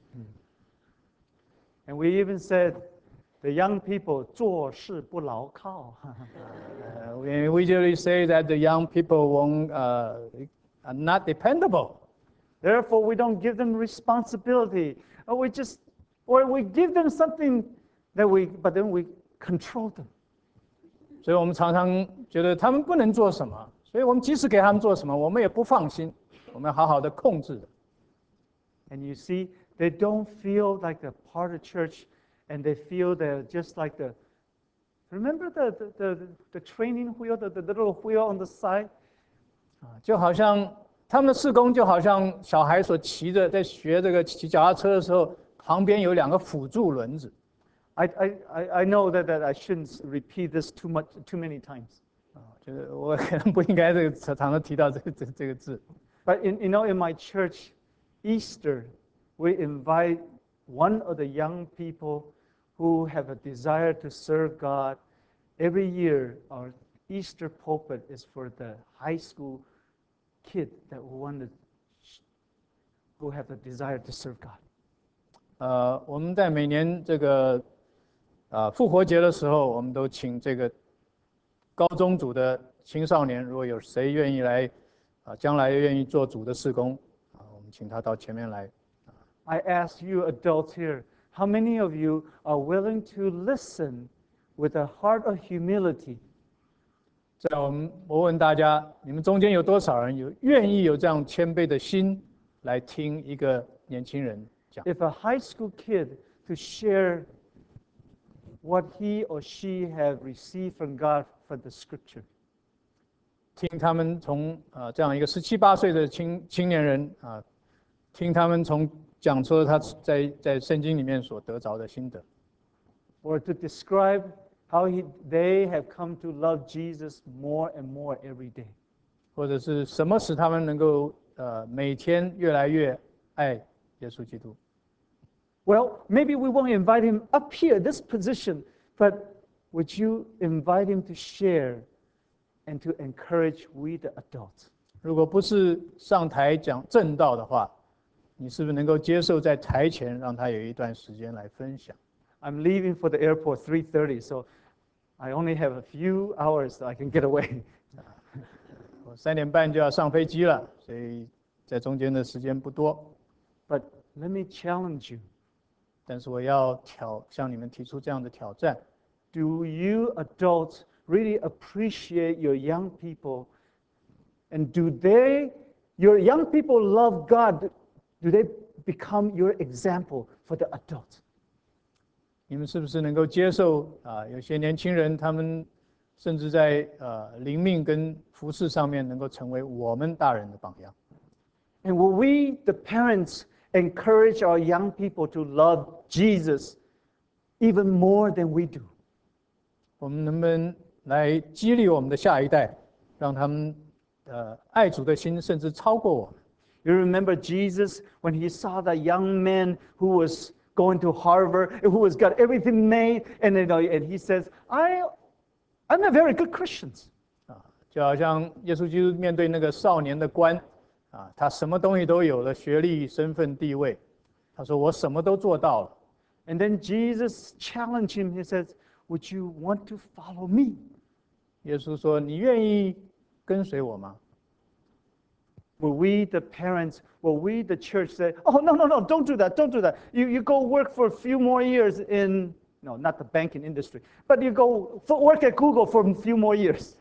And we even said, the young people, 做事不牢靠. 呃 we we usually say that the young people won't uh, are not dependable. Therefore, we don't give them responsibility. Or we just, or we give them something that we, but then we control them. 所以我们常常觉得他们不能做什么，所以我们即使给他们做什么，我们也不放心，我们要好好的控制。 And you see, they don't feel like they're part of church, and they feel they're just like the, remember the, the, the, the training wheel, the, the little wheel on the side? 啊，就好像他们的事工，就好像小孩所骑的，在学这个骑脚踏车的时候，旁边有两个辅助轮子。 I, I, I I know that, that I shouldn't repeat this too much, too many times. 啊，就是我可能不应该这个常常提到这个这这个字。 But in, you know, in my church, Easter, we invite one of the young people who have a desire to serve God. Every year, our Easter pulpit is for the high school kid that want to, who have the desire to serve God. 呃，我们在每年这个啊复活节的时候，我们都请这个高中组的青少年，如果有谁愿意来啊，将来愿意做主的事工啊，我们请他到前面来。 I ask you adults here, how many of you are willing to listen with a heart of humility? 在我们，我问大家，你们中间有多少人有愿意有这样谦卑的心来听一个年轻人讲？ If a high school kid to share what he or she have received from God from the scripture. 听他们从啊、呃、这样一个十七八岁的青青年人啊、呃，听他们从讲说他在在圣经里面所得着的心得， Or to describe how he, they have come to love Jesus more and more every day. 或者是什么使他们能够呃每天越来越爱耶稣基督？ Well, maybe we won't invite him up here, this position, but would you invite him to share and to encourage we the adults? 如果不是上台讲正道的话，你是不是能够接受在台前让他有一段时间来分享？ I'm leaving for the airport three thirty, so I only have a few hours that I can get away. 我三点半就要上飞机了，所以在中间的时间不多。 But let me challenge you. 但是我要挑向你们提出这样的挑战： Do you adults really appreciate your young people? And do they, your young people love God? Do they become your example for the adults? 你们是不是能够接受啊？有些年轻人，他们甚至在呃灵命跟服饰上面，能够成为我们大人的榜样。 And will we, the parents, encourage our young people to love Jesus even more than we do? 我们能不能来激励我们的下一代，让他们呃爱主的心甚至超过我们？ You remember Jesus when he saw that young man who was going to Harvard, who has got everything made, and you know, and he says, I, I'm a very good Christian. 啊，就好像耶稣基督面对那个少年的官，啊，他什么东西都有了，学历、身份、地位，他说我什么都做到了。 And then Jesus challenged him. He says, "Would you want to follow me?" 耶稣说：“你愿意跟随我吗？” Will we, the parents, will we, the church, say, "Oh no, no, no! Don't do that! Don't do that! You you go work for a few more years in no, not the banking industry, but you go for, work at Google for a few more years."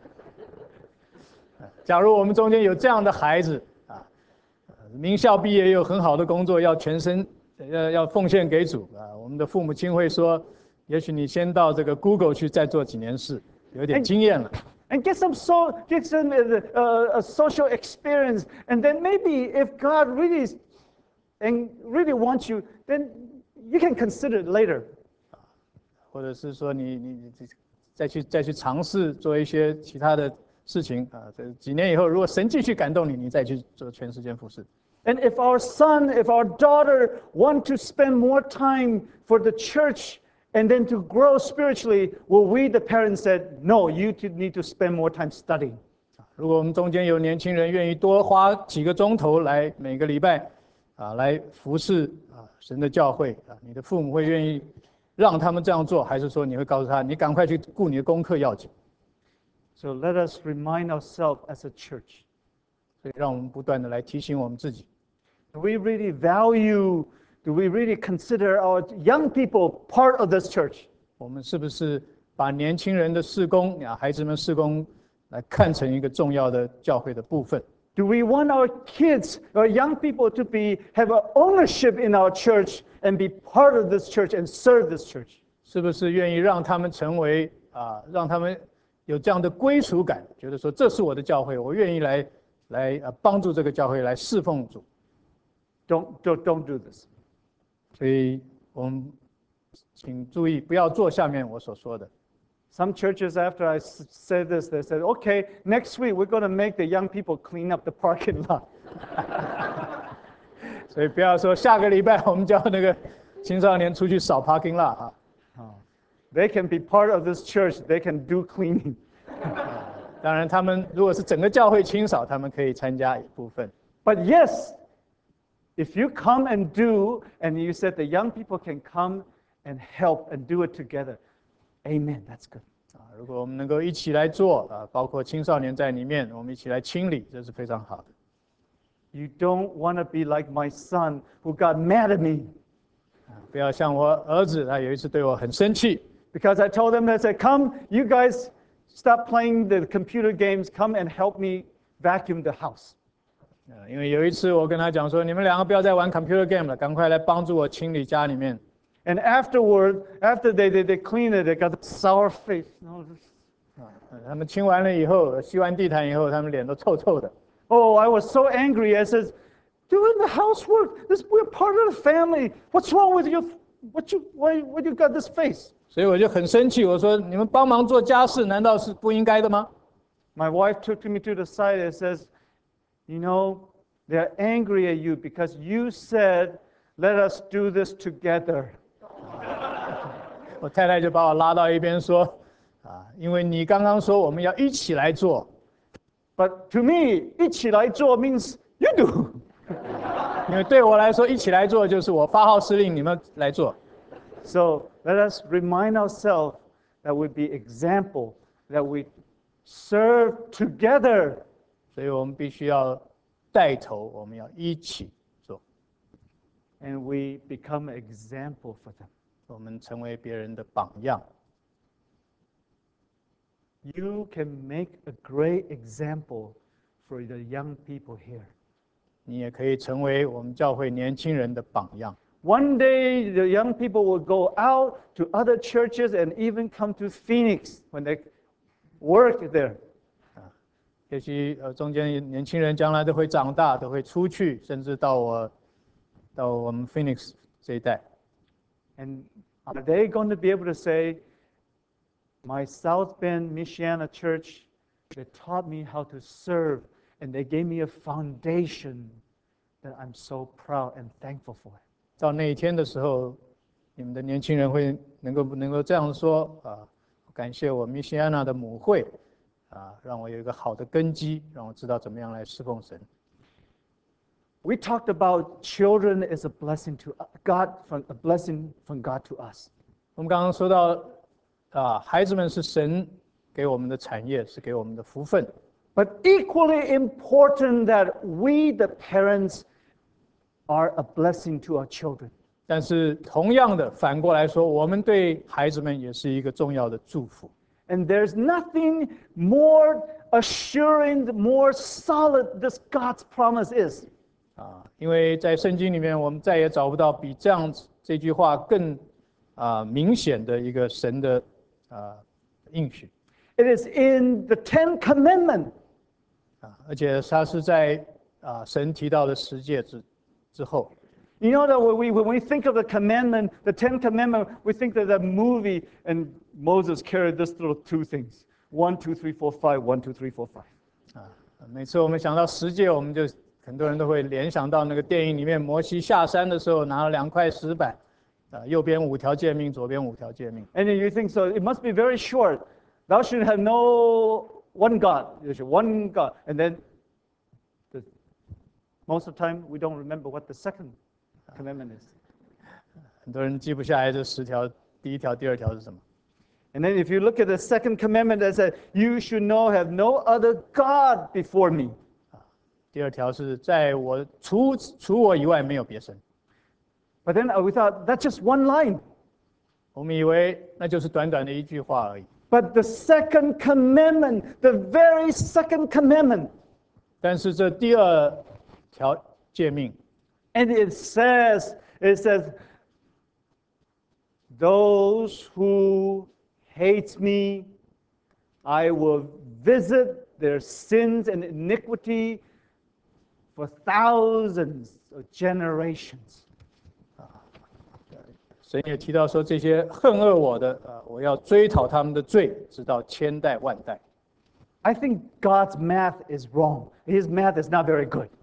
假如我们中间有这样的孩子啊，名校毕业又有很好的工作，要全身要要奉献给主啊，我们的父母亲会说：“也许你先到这个 Google 去再做几年事，有点经验了。” And get some so get some uh, a social experience, and then maybe if God really and really wants you, then you can consider it later. 或者是说你你你再去再去尝试做一些其他的事情啊，这几年以后，如果神继续感动你，你再去做全时间服事。 And if our son, if our daughter want to spend more time for the church and then to grow spiritually, will we, the parents, said, no, you need to spend more time studying. 如果我们中间有年轻人愿意多花几个钟头来每个礼拜啊来服侍啊神的教会啊，你的父母会愿意让他们这样做，还是说你会告诉他，你赶快去顾你的功课要紧？ So let us remind ourselves as a church. 所以让我们不断的来提醒我们自己。 Do we really value? Do we really consider our young people part of this church? 我们是不是把年轻人的事工啊，孩子们事工来看成一个重要的教会的部分？ Do we want our kids, our young people, to be have an ownership in our church and be part of this church and serve this church? 是不是愿意让他们成为啊，让他们有这样的归属感，觉得说这是我的教会，我愿意来来啊帮助这个教会来侍奉主。 Don't don't don't do this. 所以我们请注意，不要做下面我所说的。 Some churches, after I said this, they said, "Okay, next week we're going to make the young people clean up the parking lot." 所以不要说下个礼拜我们叫那个青少年出去扫 parking lot 啊。 They can be part of this church. They can do cleaning. 当然，他们如果是整个教会清扫，他们可以参加一部分。 But yes, if you come and do, and you said the young people can come and help and do it together, amen. That's good. 啊，如果我们能够一起来做啊，包括青少年在里面，我们一起来清理，这是非常好的。 You don't want to be like my son who got mad at me 啊，不要像我儿子，他有一次对我很生气。 because I told them, I said, "Come, you guys, stop playing the computer games. Come and help me vacuum the house." 呃，因为有一次我跟他讲说，你们两个不要再玩 computer game 了，赶快来帮助我清理家里面。 And afterward, after they they, they clean it, they got the sour face. 啊，他们清完了以后，吸完地毯以后，他们脸都臭臭的。 Oh, I was so angry. I said, "Doing the housework. This we're part of the family. What's wrong with you? What you why why you got this face?" 所以我就很生气，我说你们帮忙做家事，难道是不应该的吗？ My wife took me to the side and says, "You know, they're angry at you because you said, 'Let us do this together.'" 我太太就把我拉到一边说，啊，因为你刚刚说我们要一起来做， But to me, 一起来做 means you do. 因为对我来说，一起来做就是我发号施令，你们来做。 So let us remind ourselves that we be example, that we serve together. 所以我们必须要带头，我们要一起做， And we become an example for them. 我们成为别人的榜样。 You can make a great example for the young people here. 你也可以成为我们教会年轻人的榜样。 One day, the young people will go out to other churches and even come to Phoenix when they work there. 也许呃，中间年轻人将来都会长大，都会出去，甚至到我到我们 Phoenix 这一带。 And are they going to be able to say, "My South Bend Michiana Church, they taught me how to serve, and they gave me a foundation that I'm so proud and thankful for"? 到那一天的时候，你们的年轻人会能够能够这样说啊，感谢我密西安娜的母会啊，让我有一个好的根基，让我知道怎么样来侍奉神。 We talked about children as a blessing to God, from a blessing from God to us. 我们刚刚说到啊，孩子们是神给我们的产业，是给我们的福分。 But equally important that we, the parents, are a blessing to our children. 但是同样的，反过来说，我们对孩子们也是一个重要的祝福。 And there's nothing more assuring, more solid this God's promise is. 啊，因为在圣经里面，我们再也找不到比这样子这句话更啊明显的一个神的啊应许。 It is in the Ten Commandments. 啊，而且它是在啊神提到的十诫之之后。 You know that when we, when we think of the commandment, the Ten Commandments, we think that the movie and Moses carried this little two things. One, two, three, four, five. One, two, three, four, five. 啊，每次我们想到十诫，我们就很多人都会联想到那个电影里面，摩西下山的时候拿了两块石板，啊，右边五条诫命，左边五条诫命。 And then you think so, it must be very short. Thou should have no one God. You should one God. And then the, most of the time we don't remember what the second commandment is. 很多人记不下来这十条，第一条、第二条是什么。 And then if you look at the second commandment that says, you should know, have no other God before me. 第二条是在我除除我以外没有别神。 But then we thought, that's just one line. 我们以为那就是短短的一句话而已。 But the second commandment, the very second commandment. 但是这第二条诫命。 And it says, it says, those who hate me, I will visit their sins and iniquity for thousands of generations. 神也提到说，这些恨恶我的啊，我要追讨他们的罪，直到千代万代。 I think God's math is wrong. His math is not very good.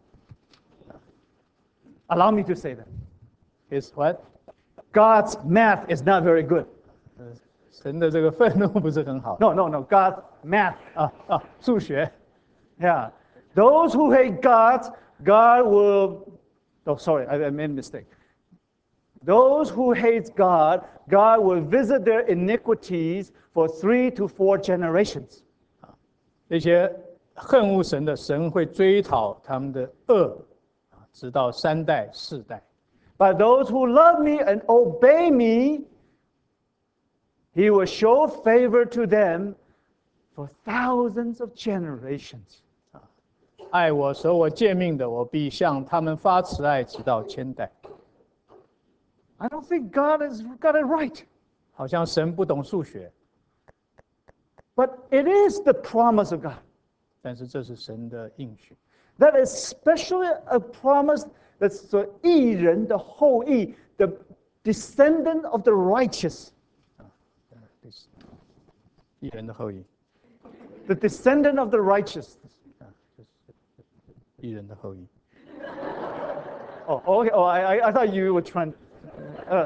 Allow me to say that. Is what? God's math is not very good. 神的这个愤怒不是很好。 No, no, no. God's math. 啊啊，数学。 Yeah. Those who hate God, God will. Oh, sorry, I, I made a mistake. Those who hate God, God will visit their iniquities for three to four generations. 那些恨恶神的，神会追讨他们的恶，直到三代四代。 But those who love me and obey me, He will show favor to them for thousands of generations. 爱我、守我诫命的，我必向他们发慈爱，直到千代。 I don't think God has got it right. 好像神不懂数学。 But it is the promise of God. 但是这是神的应许。 That is especially a promise that's the 义人的后裔, the descendant of the righteous. 义人的后裔。 The descendant of the righteous. 义人的后裔。 Oh, okay. Oh, I, I thought you were trying. Uh,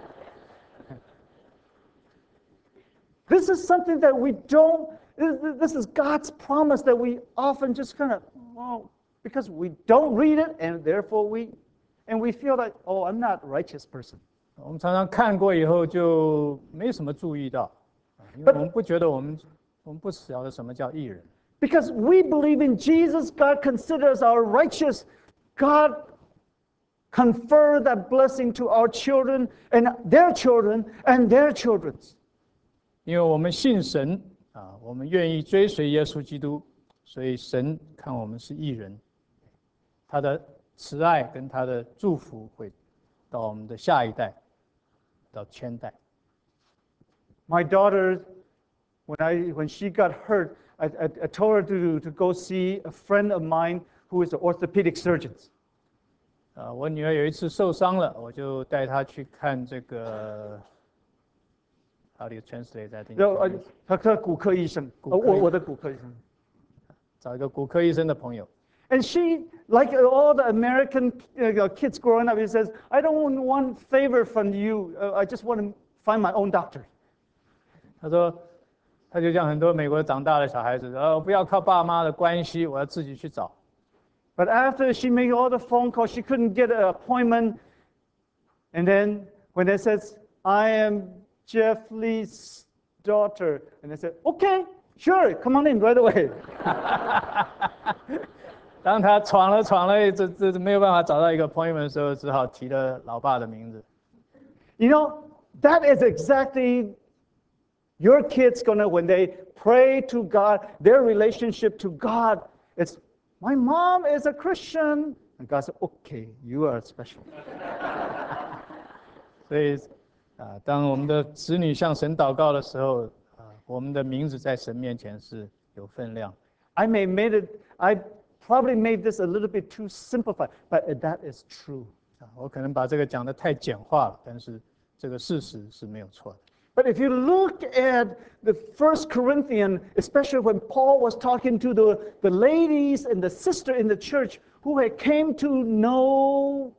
this is something that we don't. This is God's promise that we often just kind of, well, because we don't read it, and therefore we, and we feel like, oh, I'm not a righteous person. 我们常常看过以后就没什么注意到，因为我们不觉得我们我们不晓得什么叫义人。 Because we believe in Jesus, God considers our righteous. God confer that blessing to our children and their children and their children's. 因为我们信神啊，我们愿意追随耶稣基督，所以神看我们是义人，他的慈爱跟他的祝福会到我们的下一代，到千代。 My daughter, when I when she got hurt, I, I, I told her to, to go see a friend of mine who is an orthopedic surgeon. 啊，我女儿有一次受伤了，我就带她去看这个 ，How do you translate that? 呃，他他骨科医生，呃，我我的骨科医生。 找一个骨科医生的朋友。 And she like all the American uh, kids growing up, he says, I don't want favor from you. Uh, I just want to find my own doctor. 他说，他就像很多美国长大的小孩子，呃，不要靠爸妈的关系，我要自己去找。 But after she made all the phone calls, she couldn't get an appointment. And then when they says, I am Jeff Lee's daughter, and they said, okay, sure, come on in right away. 当他闯了闯了，这这没有办法找到一个 appointment 的时候，只好提了老爸的名字。 You know, that is exactly your kids gonna, when they pray to God, their relationship to God, it's, my mom is a Christian. And God said, okay, you are special. 所以，啊，当我们的子女向神祷告的时候，啊，我们的名字在神面前是有分量。 I may made it, I probably made this a little bit too simplified, but that is true. 啊，我可能把这个讲得太简化了，但是这个事实是没有错的。 But if you look at the First Corinthians, especially when Paul was talking to the, the ladies and the sister in the church who had came to know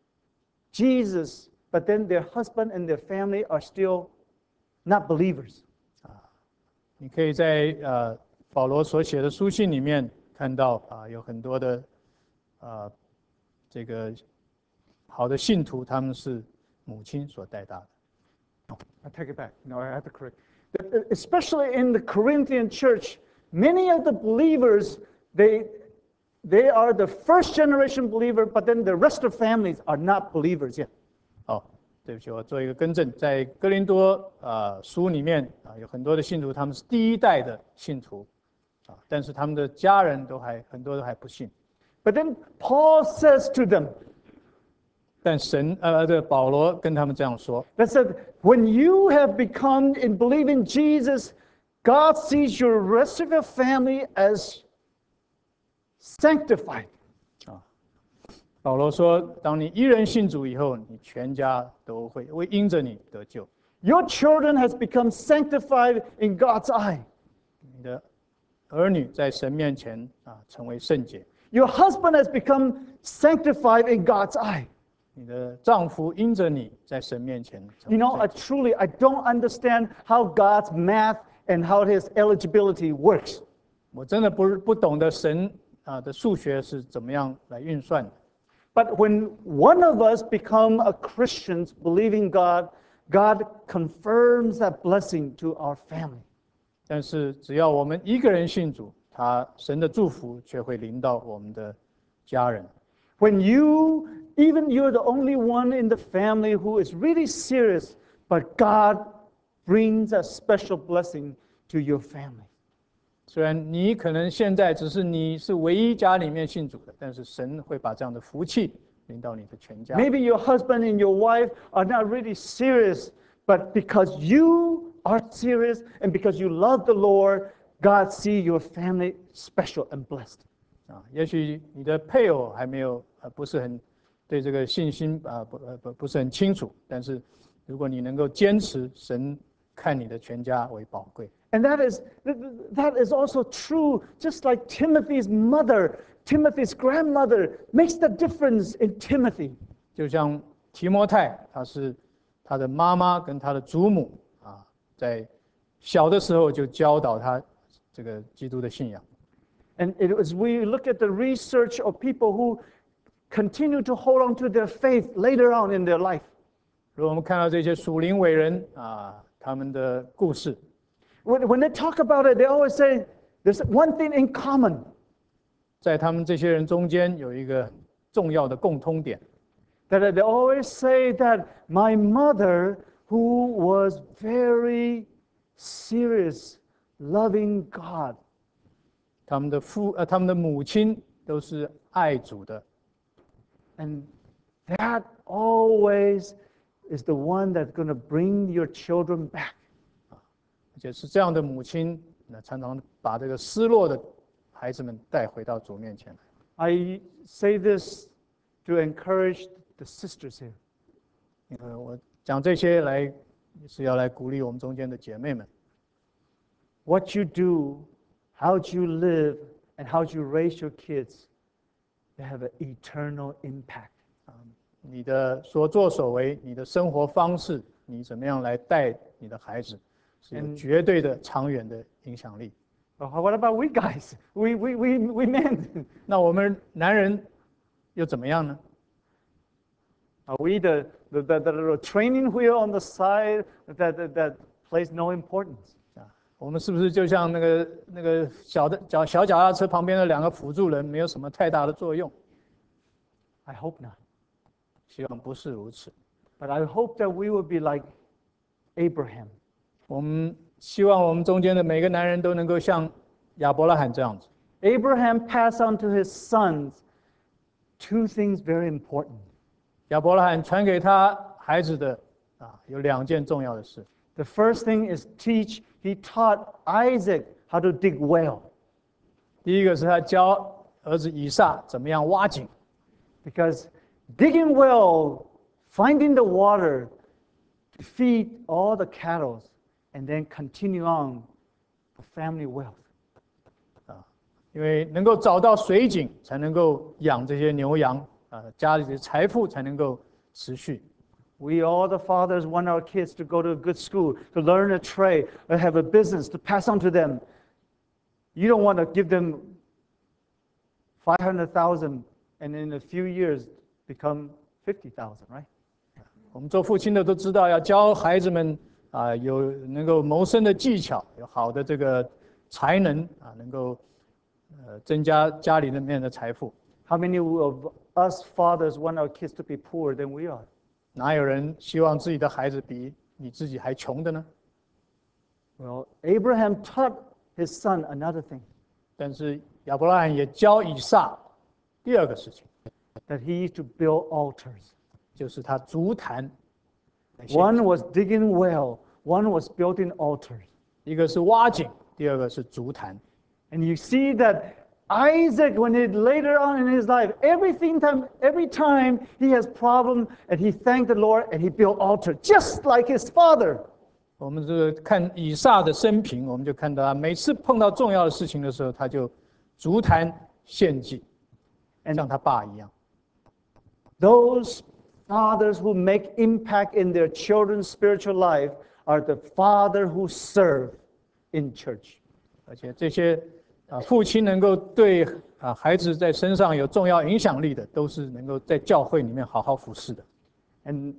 Jesus, but then their husband and their family are still not believers. 你可以在呃保罗所写的书信里面看到啊，有很多的啊这个好的信徒，他们是母亲所带大的。 I take it back. No, I have to correct. Especially in the Corinthian church, many of the believers, they, they are the first generation believer, but then the rest of families are not believers yet. 哦，对不起，我做一个更正，在哥林多啊、呃、书里面啊，有很多的信徒，他们是第一代的信徒啊，但是他们的家人都还很多都还不信。 But then Paul says to them, 但神呃，这保罗跟他们这样说 that said, when you have become in believing Jesus, God sees your rest of your family as sanctified. 啊，保罗说，当你一人信主以后，你全家都会会因着你得救。 Your children has become sanctified in God's eye. 你的儿女在神面前啊，成为圣洁。 Your husband has become sanctified in God's eye. 你的丈夫因着你在神面前成 You 为 know, 圣 I 洁。 truly, I don't understand how God's math and how his eligibility works. 我真的不不懂得神啊的数学是怎么样来运算的。 But when one of us become a Christian, believing God, God confirms that blessing to our family. 但是只要我们一个人信主，他神的祝福却会临到我们的家人。 When you, even you're the only one in the family who is really serious, but God brings a special blessing to your family. 虽然你可能现在只是你是唯一家里面信主的，但是神会把这样的福气临到你的全家。 Maybe your husband and your wife are not really serious, but because you are serious and because you love the Lord, God see your family special and blessed. 啊，也许你的配偶还没有呃不是很对这个信心啊不呃不不是很清楚，但是如果你能够坚持，神看你的全家为宝贵。 And that is, that is also true, just like Timothy's mother, Timothy's grandmother makes the difference in Timothy. 就像提摩太，他是他的妈妈跟他的祖母啊，在小的时候就教导他这个基督的信仰。 And it was, we look at the research of people who continue to hold on to their faith later on in their life. 如果我们看到这些属灵伟人啊，他们的故事， When, when they talk about it, they always say there's one thing in common. 在他们这些人中间有一个重要的共通点， That they always say that my mother, who was very serious, loving God, 他们的父呃他们的母亲都是爱主的， and that always is the one that's going to bring your children back. 而且是这样的母亲，那常常把这个失落的孩子们带回到主面前来。 I say this to encourage the sisters here. 因为我讲这些来是要来鼓励我们中间的姐妹们。 What you do, how you live, and how you raise your kids they have an eternal impact. 你的所作所为，你的生活方式，你怎么样来带你的孩子，是有绝对的长远的影响力。 Well, what about we guys? We we we we men. 那我们男人又怎么样呢？ Are we the the, the, the little training wheel on the side that that, that plays no importance? 啊，我们是不是就像那个那个小的脚小脚踏车旁边的两个辅助人，没有什么太大的作用？ I hope not. 希望不是如此。 But I hope that we will be like Abraham. 我们希望我们中间的每个男人都能够像亚伯拉罕这样子。 Abraham passed on to his sons two things very important. 亚伯拉罕传给他孩子的啊，有两件重要的事。 The first thing is teach. He taught Isaac how to dig well. 第一个是他教儿子以撒怎么样挖井， Because digging well, finding the water to feed all the cattle, and then continue on the family wealth. 因为能够找到水井，才能够养这些牛羊啊，家里的财富才能够持续。 We all the fathers want our kids to go to a good school, to learn a trade, or have a business to pass on to them. You don't want to give them five hundred thousand and in a few years become fifty thousand, right? 我们做父亲的都知道，要教孩子们啊，有能够谋生的技巧，有好的这个才能啊，能够呃增加家里面的财富。 How many of us fathers want our kids to be poorer than we are? 哪有人希望自己的孩子比你自己还穷的呢？ Well, Abraham taught his son another thing, 但是亚伯拉罕也教以撒第二个事情， that he used to build altars. 就是他足坛来献祭。 One was digging well, one was building altars. 一个是挖井，第二个是足坛。 And you see that Isaac, when he later on in his life, everything time, every time he has problem, and he thanked the Lord and he built altar, just like his father. 我们这个看以撒的生平，我们就看到他每次碰到重要的事情的时候，他就足坛献祭，像他爸一样。 Those fathers who make impact in their children's spiritual life are the father who serve in church. 而且这些啊父亲能够对啊孩子在身上有重要影响力的，都是能够在教会里面好好服侍的。 And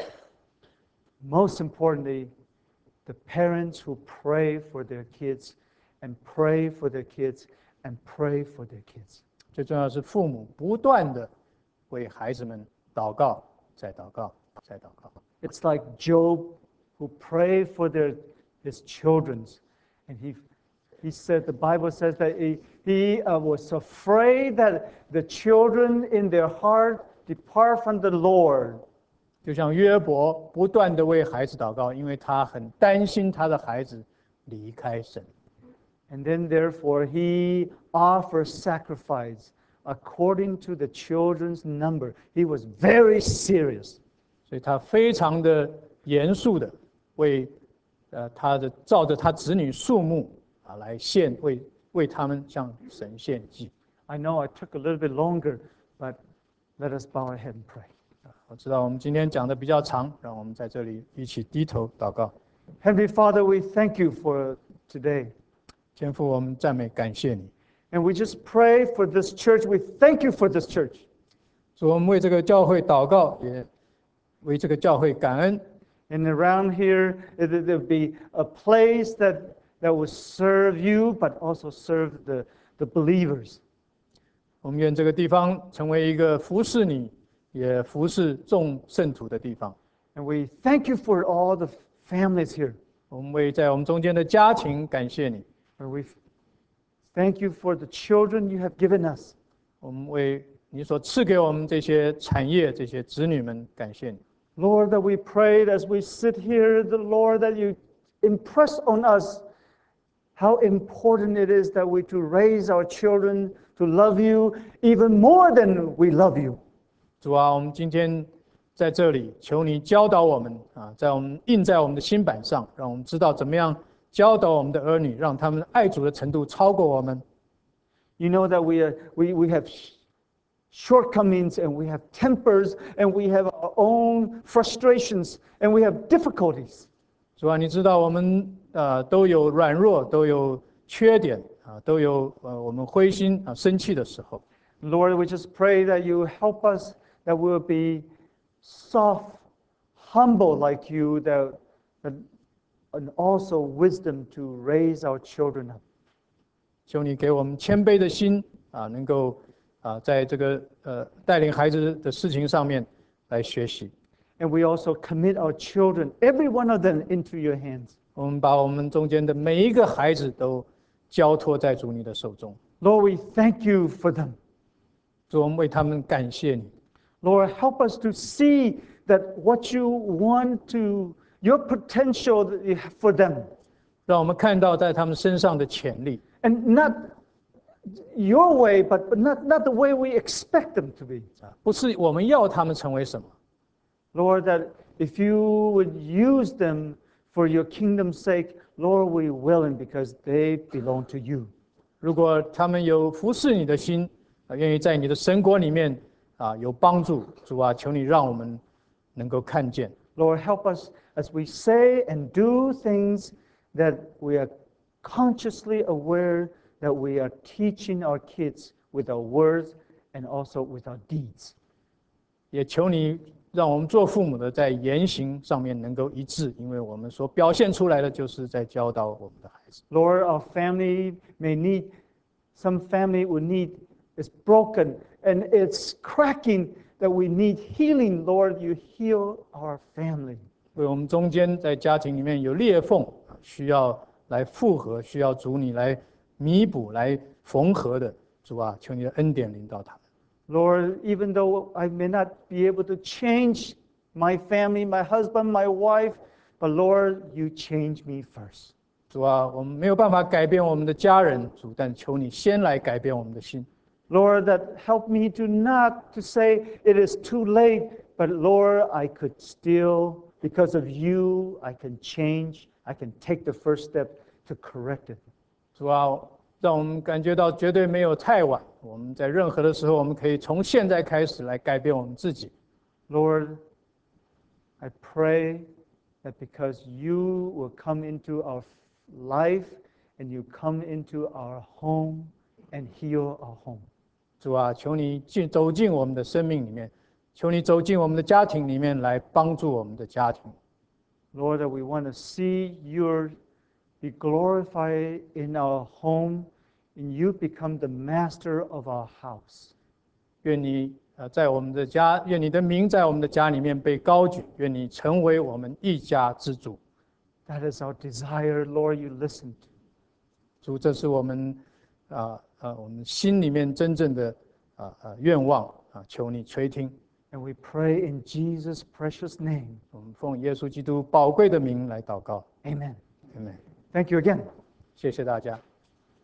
most importantly, the parents who pray for their kids and pray for their kids and pray for their kids. 最重要的是父母不断的为孩子们祷告，再祷告，再祷告。 It's like Job who prayed for their, his children. And he, he said, the Bible says that he, he uh, was afraid that the children in their heart depart from the Lord. 就像约伯不断的为孩子祷告，因为他很担心他的孩子离开神。 And then therefore he offered sacrifice according to the children's number. He was very serious. 所以他非常的严肃的为呃他的照着他子女数目啊来献为为他们向神献祭。 I know I took a little bit longer, but let us bow our head and pray. 我知道我们今天讲的比较长，让我们在这里一起低头祷告。 Heavenly Father, we thank you for today. 天父，我们赞美感谢你。 And we just pray for this church. We thank you for this church. 主，我们为这个教会祷告，也为这个教会感恩。 And around here, it- there'll be a place that, that will serve you, but also serve the, the believers. 我们愿这个地方成为一个服侍你，也服侍众圣徒的地方。 And we thank you for all the families here. 我们为在我们中间的家庭感谢你， And we thank you for the children you have given us. 我们为你所赐给我们这些产业、这些子女们感谢你。 Lord, that we prayed as we sit here, the Lord, that you impress on us how important it is that we to raise our children to love you even more than we love you. 主啊，我们今天在这里，求你教导我们啊，在我们印在我们的心板上，让我们知道怎么样教导我们的儿女，让他们爱主的程度超过我们。 You know that we, are, we, we have shortcomings, and we have tempers, and we have our own frustrations, and we have difficulties. 主啊，你知道我们呃都有软弱，都有缺点啊，都有呃我们灰心啊、生气的时候。 Lord, we just pray that you help us, that we'll be soft, humble like you, that, that and also wisdom to raise our children up. 求你给我们谦卑的心啊，能够啊在这个呃带领孩子的事情上面来学习。 And we also commit our children, every one of them, into your hands. 我们把我们中间的每一个孩子都交托在主你的手中。 Lord, we thank you for them. 主，我们为他们感谢你。 Lord, help us to see that what you want to, your potential that you have for them. 让我们看到在他们身上的潜力， And not your way, but, but not, not the way we expect them to be. 不是我们要他们成为什么， Lord, that if you would use them for your kingdom's sake, Lord, we willing because they belong to you. 如果他们有服侍你的心，啊，愿意在你的神国里面啊有帮助，主啊，求你让我们能够看见。 Lord, help us as we say and do things that we are consciously aware that we are teaching our kids with our words and also with our deeds. 也求你让我们做父母的在言行上面能够一致，因为我们所表现出来的就是在教导我们的孩子。 Lord, our family may need, some family will need, is broken and it's cracking that we need healing. Lord, you heal our family. 为我们中间在家庭里面有裂缝，需要来复合，需要主你来弥补、来缝合的，主啊，求你的恩典临到他们。 Lord, even though I may not be able to change my family, my husband, my wife, but Lord, you change me first. 主啊，我们没有办法改变我们的家人，主，但求你先来改变我们的心。 Lord, that help me to not to say it is too late, but Lord, I could still, because of you, I can change, I can take the first step to correct it. 主啊，让我们感觉到绝对没有太晚。我们在任何的时候，我们可以从现在开始来改变我们自己。 Lord, I pray that because you will come into our life and you come into our home and heal our home. 主啊，求你进走进我们的生命里面，求你走进我们的家庭里面来帮助我们的家庭。 Lord, that we want to see your be glorified in our home, and you become the master of our house. 愿你呃在我们的家，愿你的名在我们的家里面被高举，愿你成为我们一家之主。 That is our desire, Lord, you listen to. 主，这是我们啊啊我们心里面真正的啊啊愿望啊，求你垂听。 And we pray in Jesus' precious name. 我们奉耶稣基督宝贵的名来祷告。 Amen. Amen. Thank you again. 谢谢大家。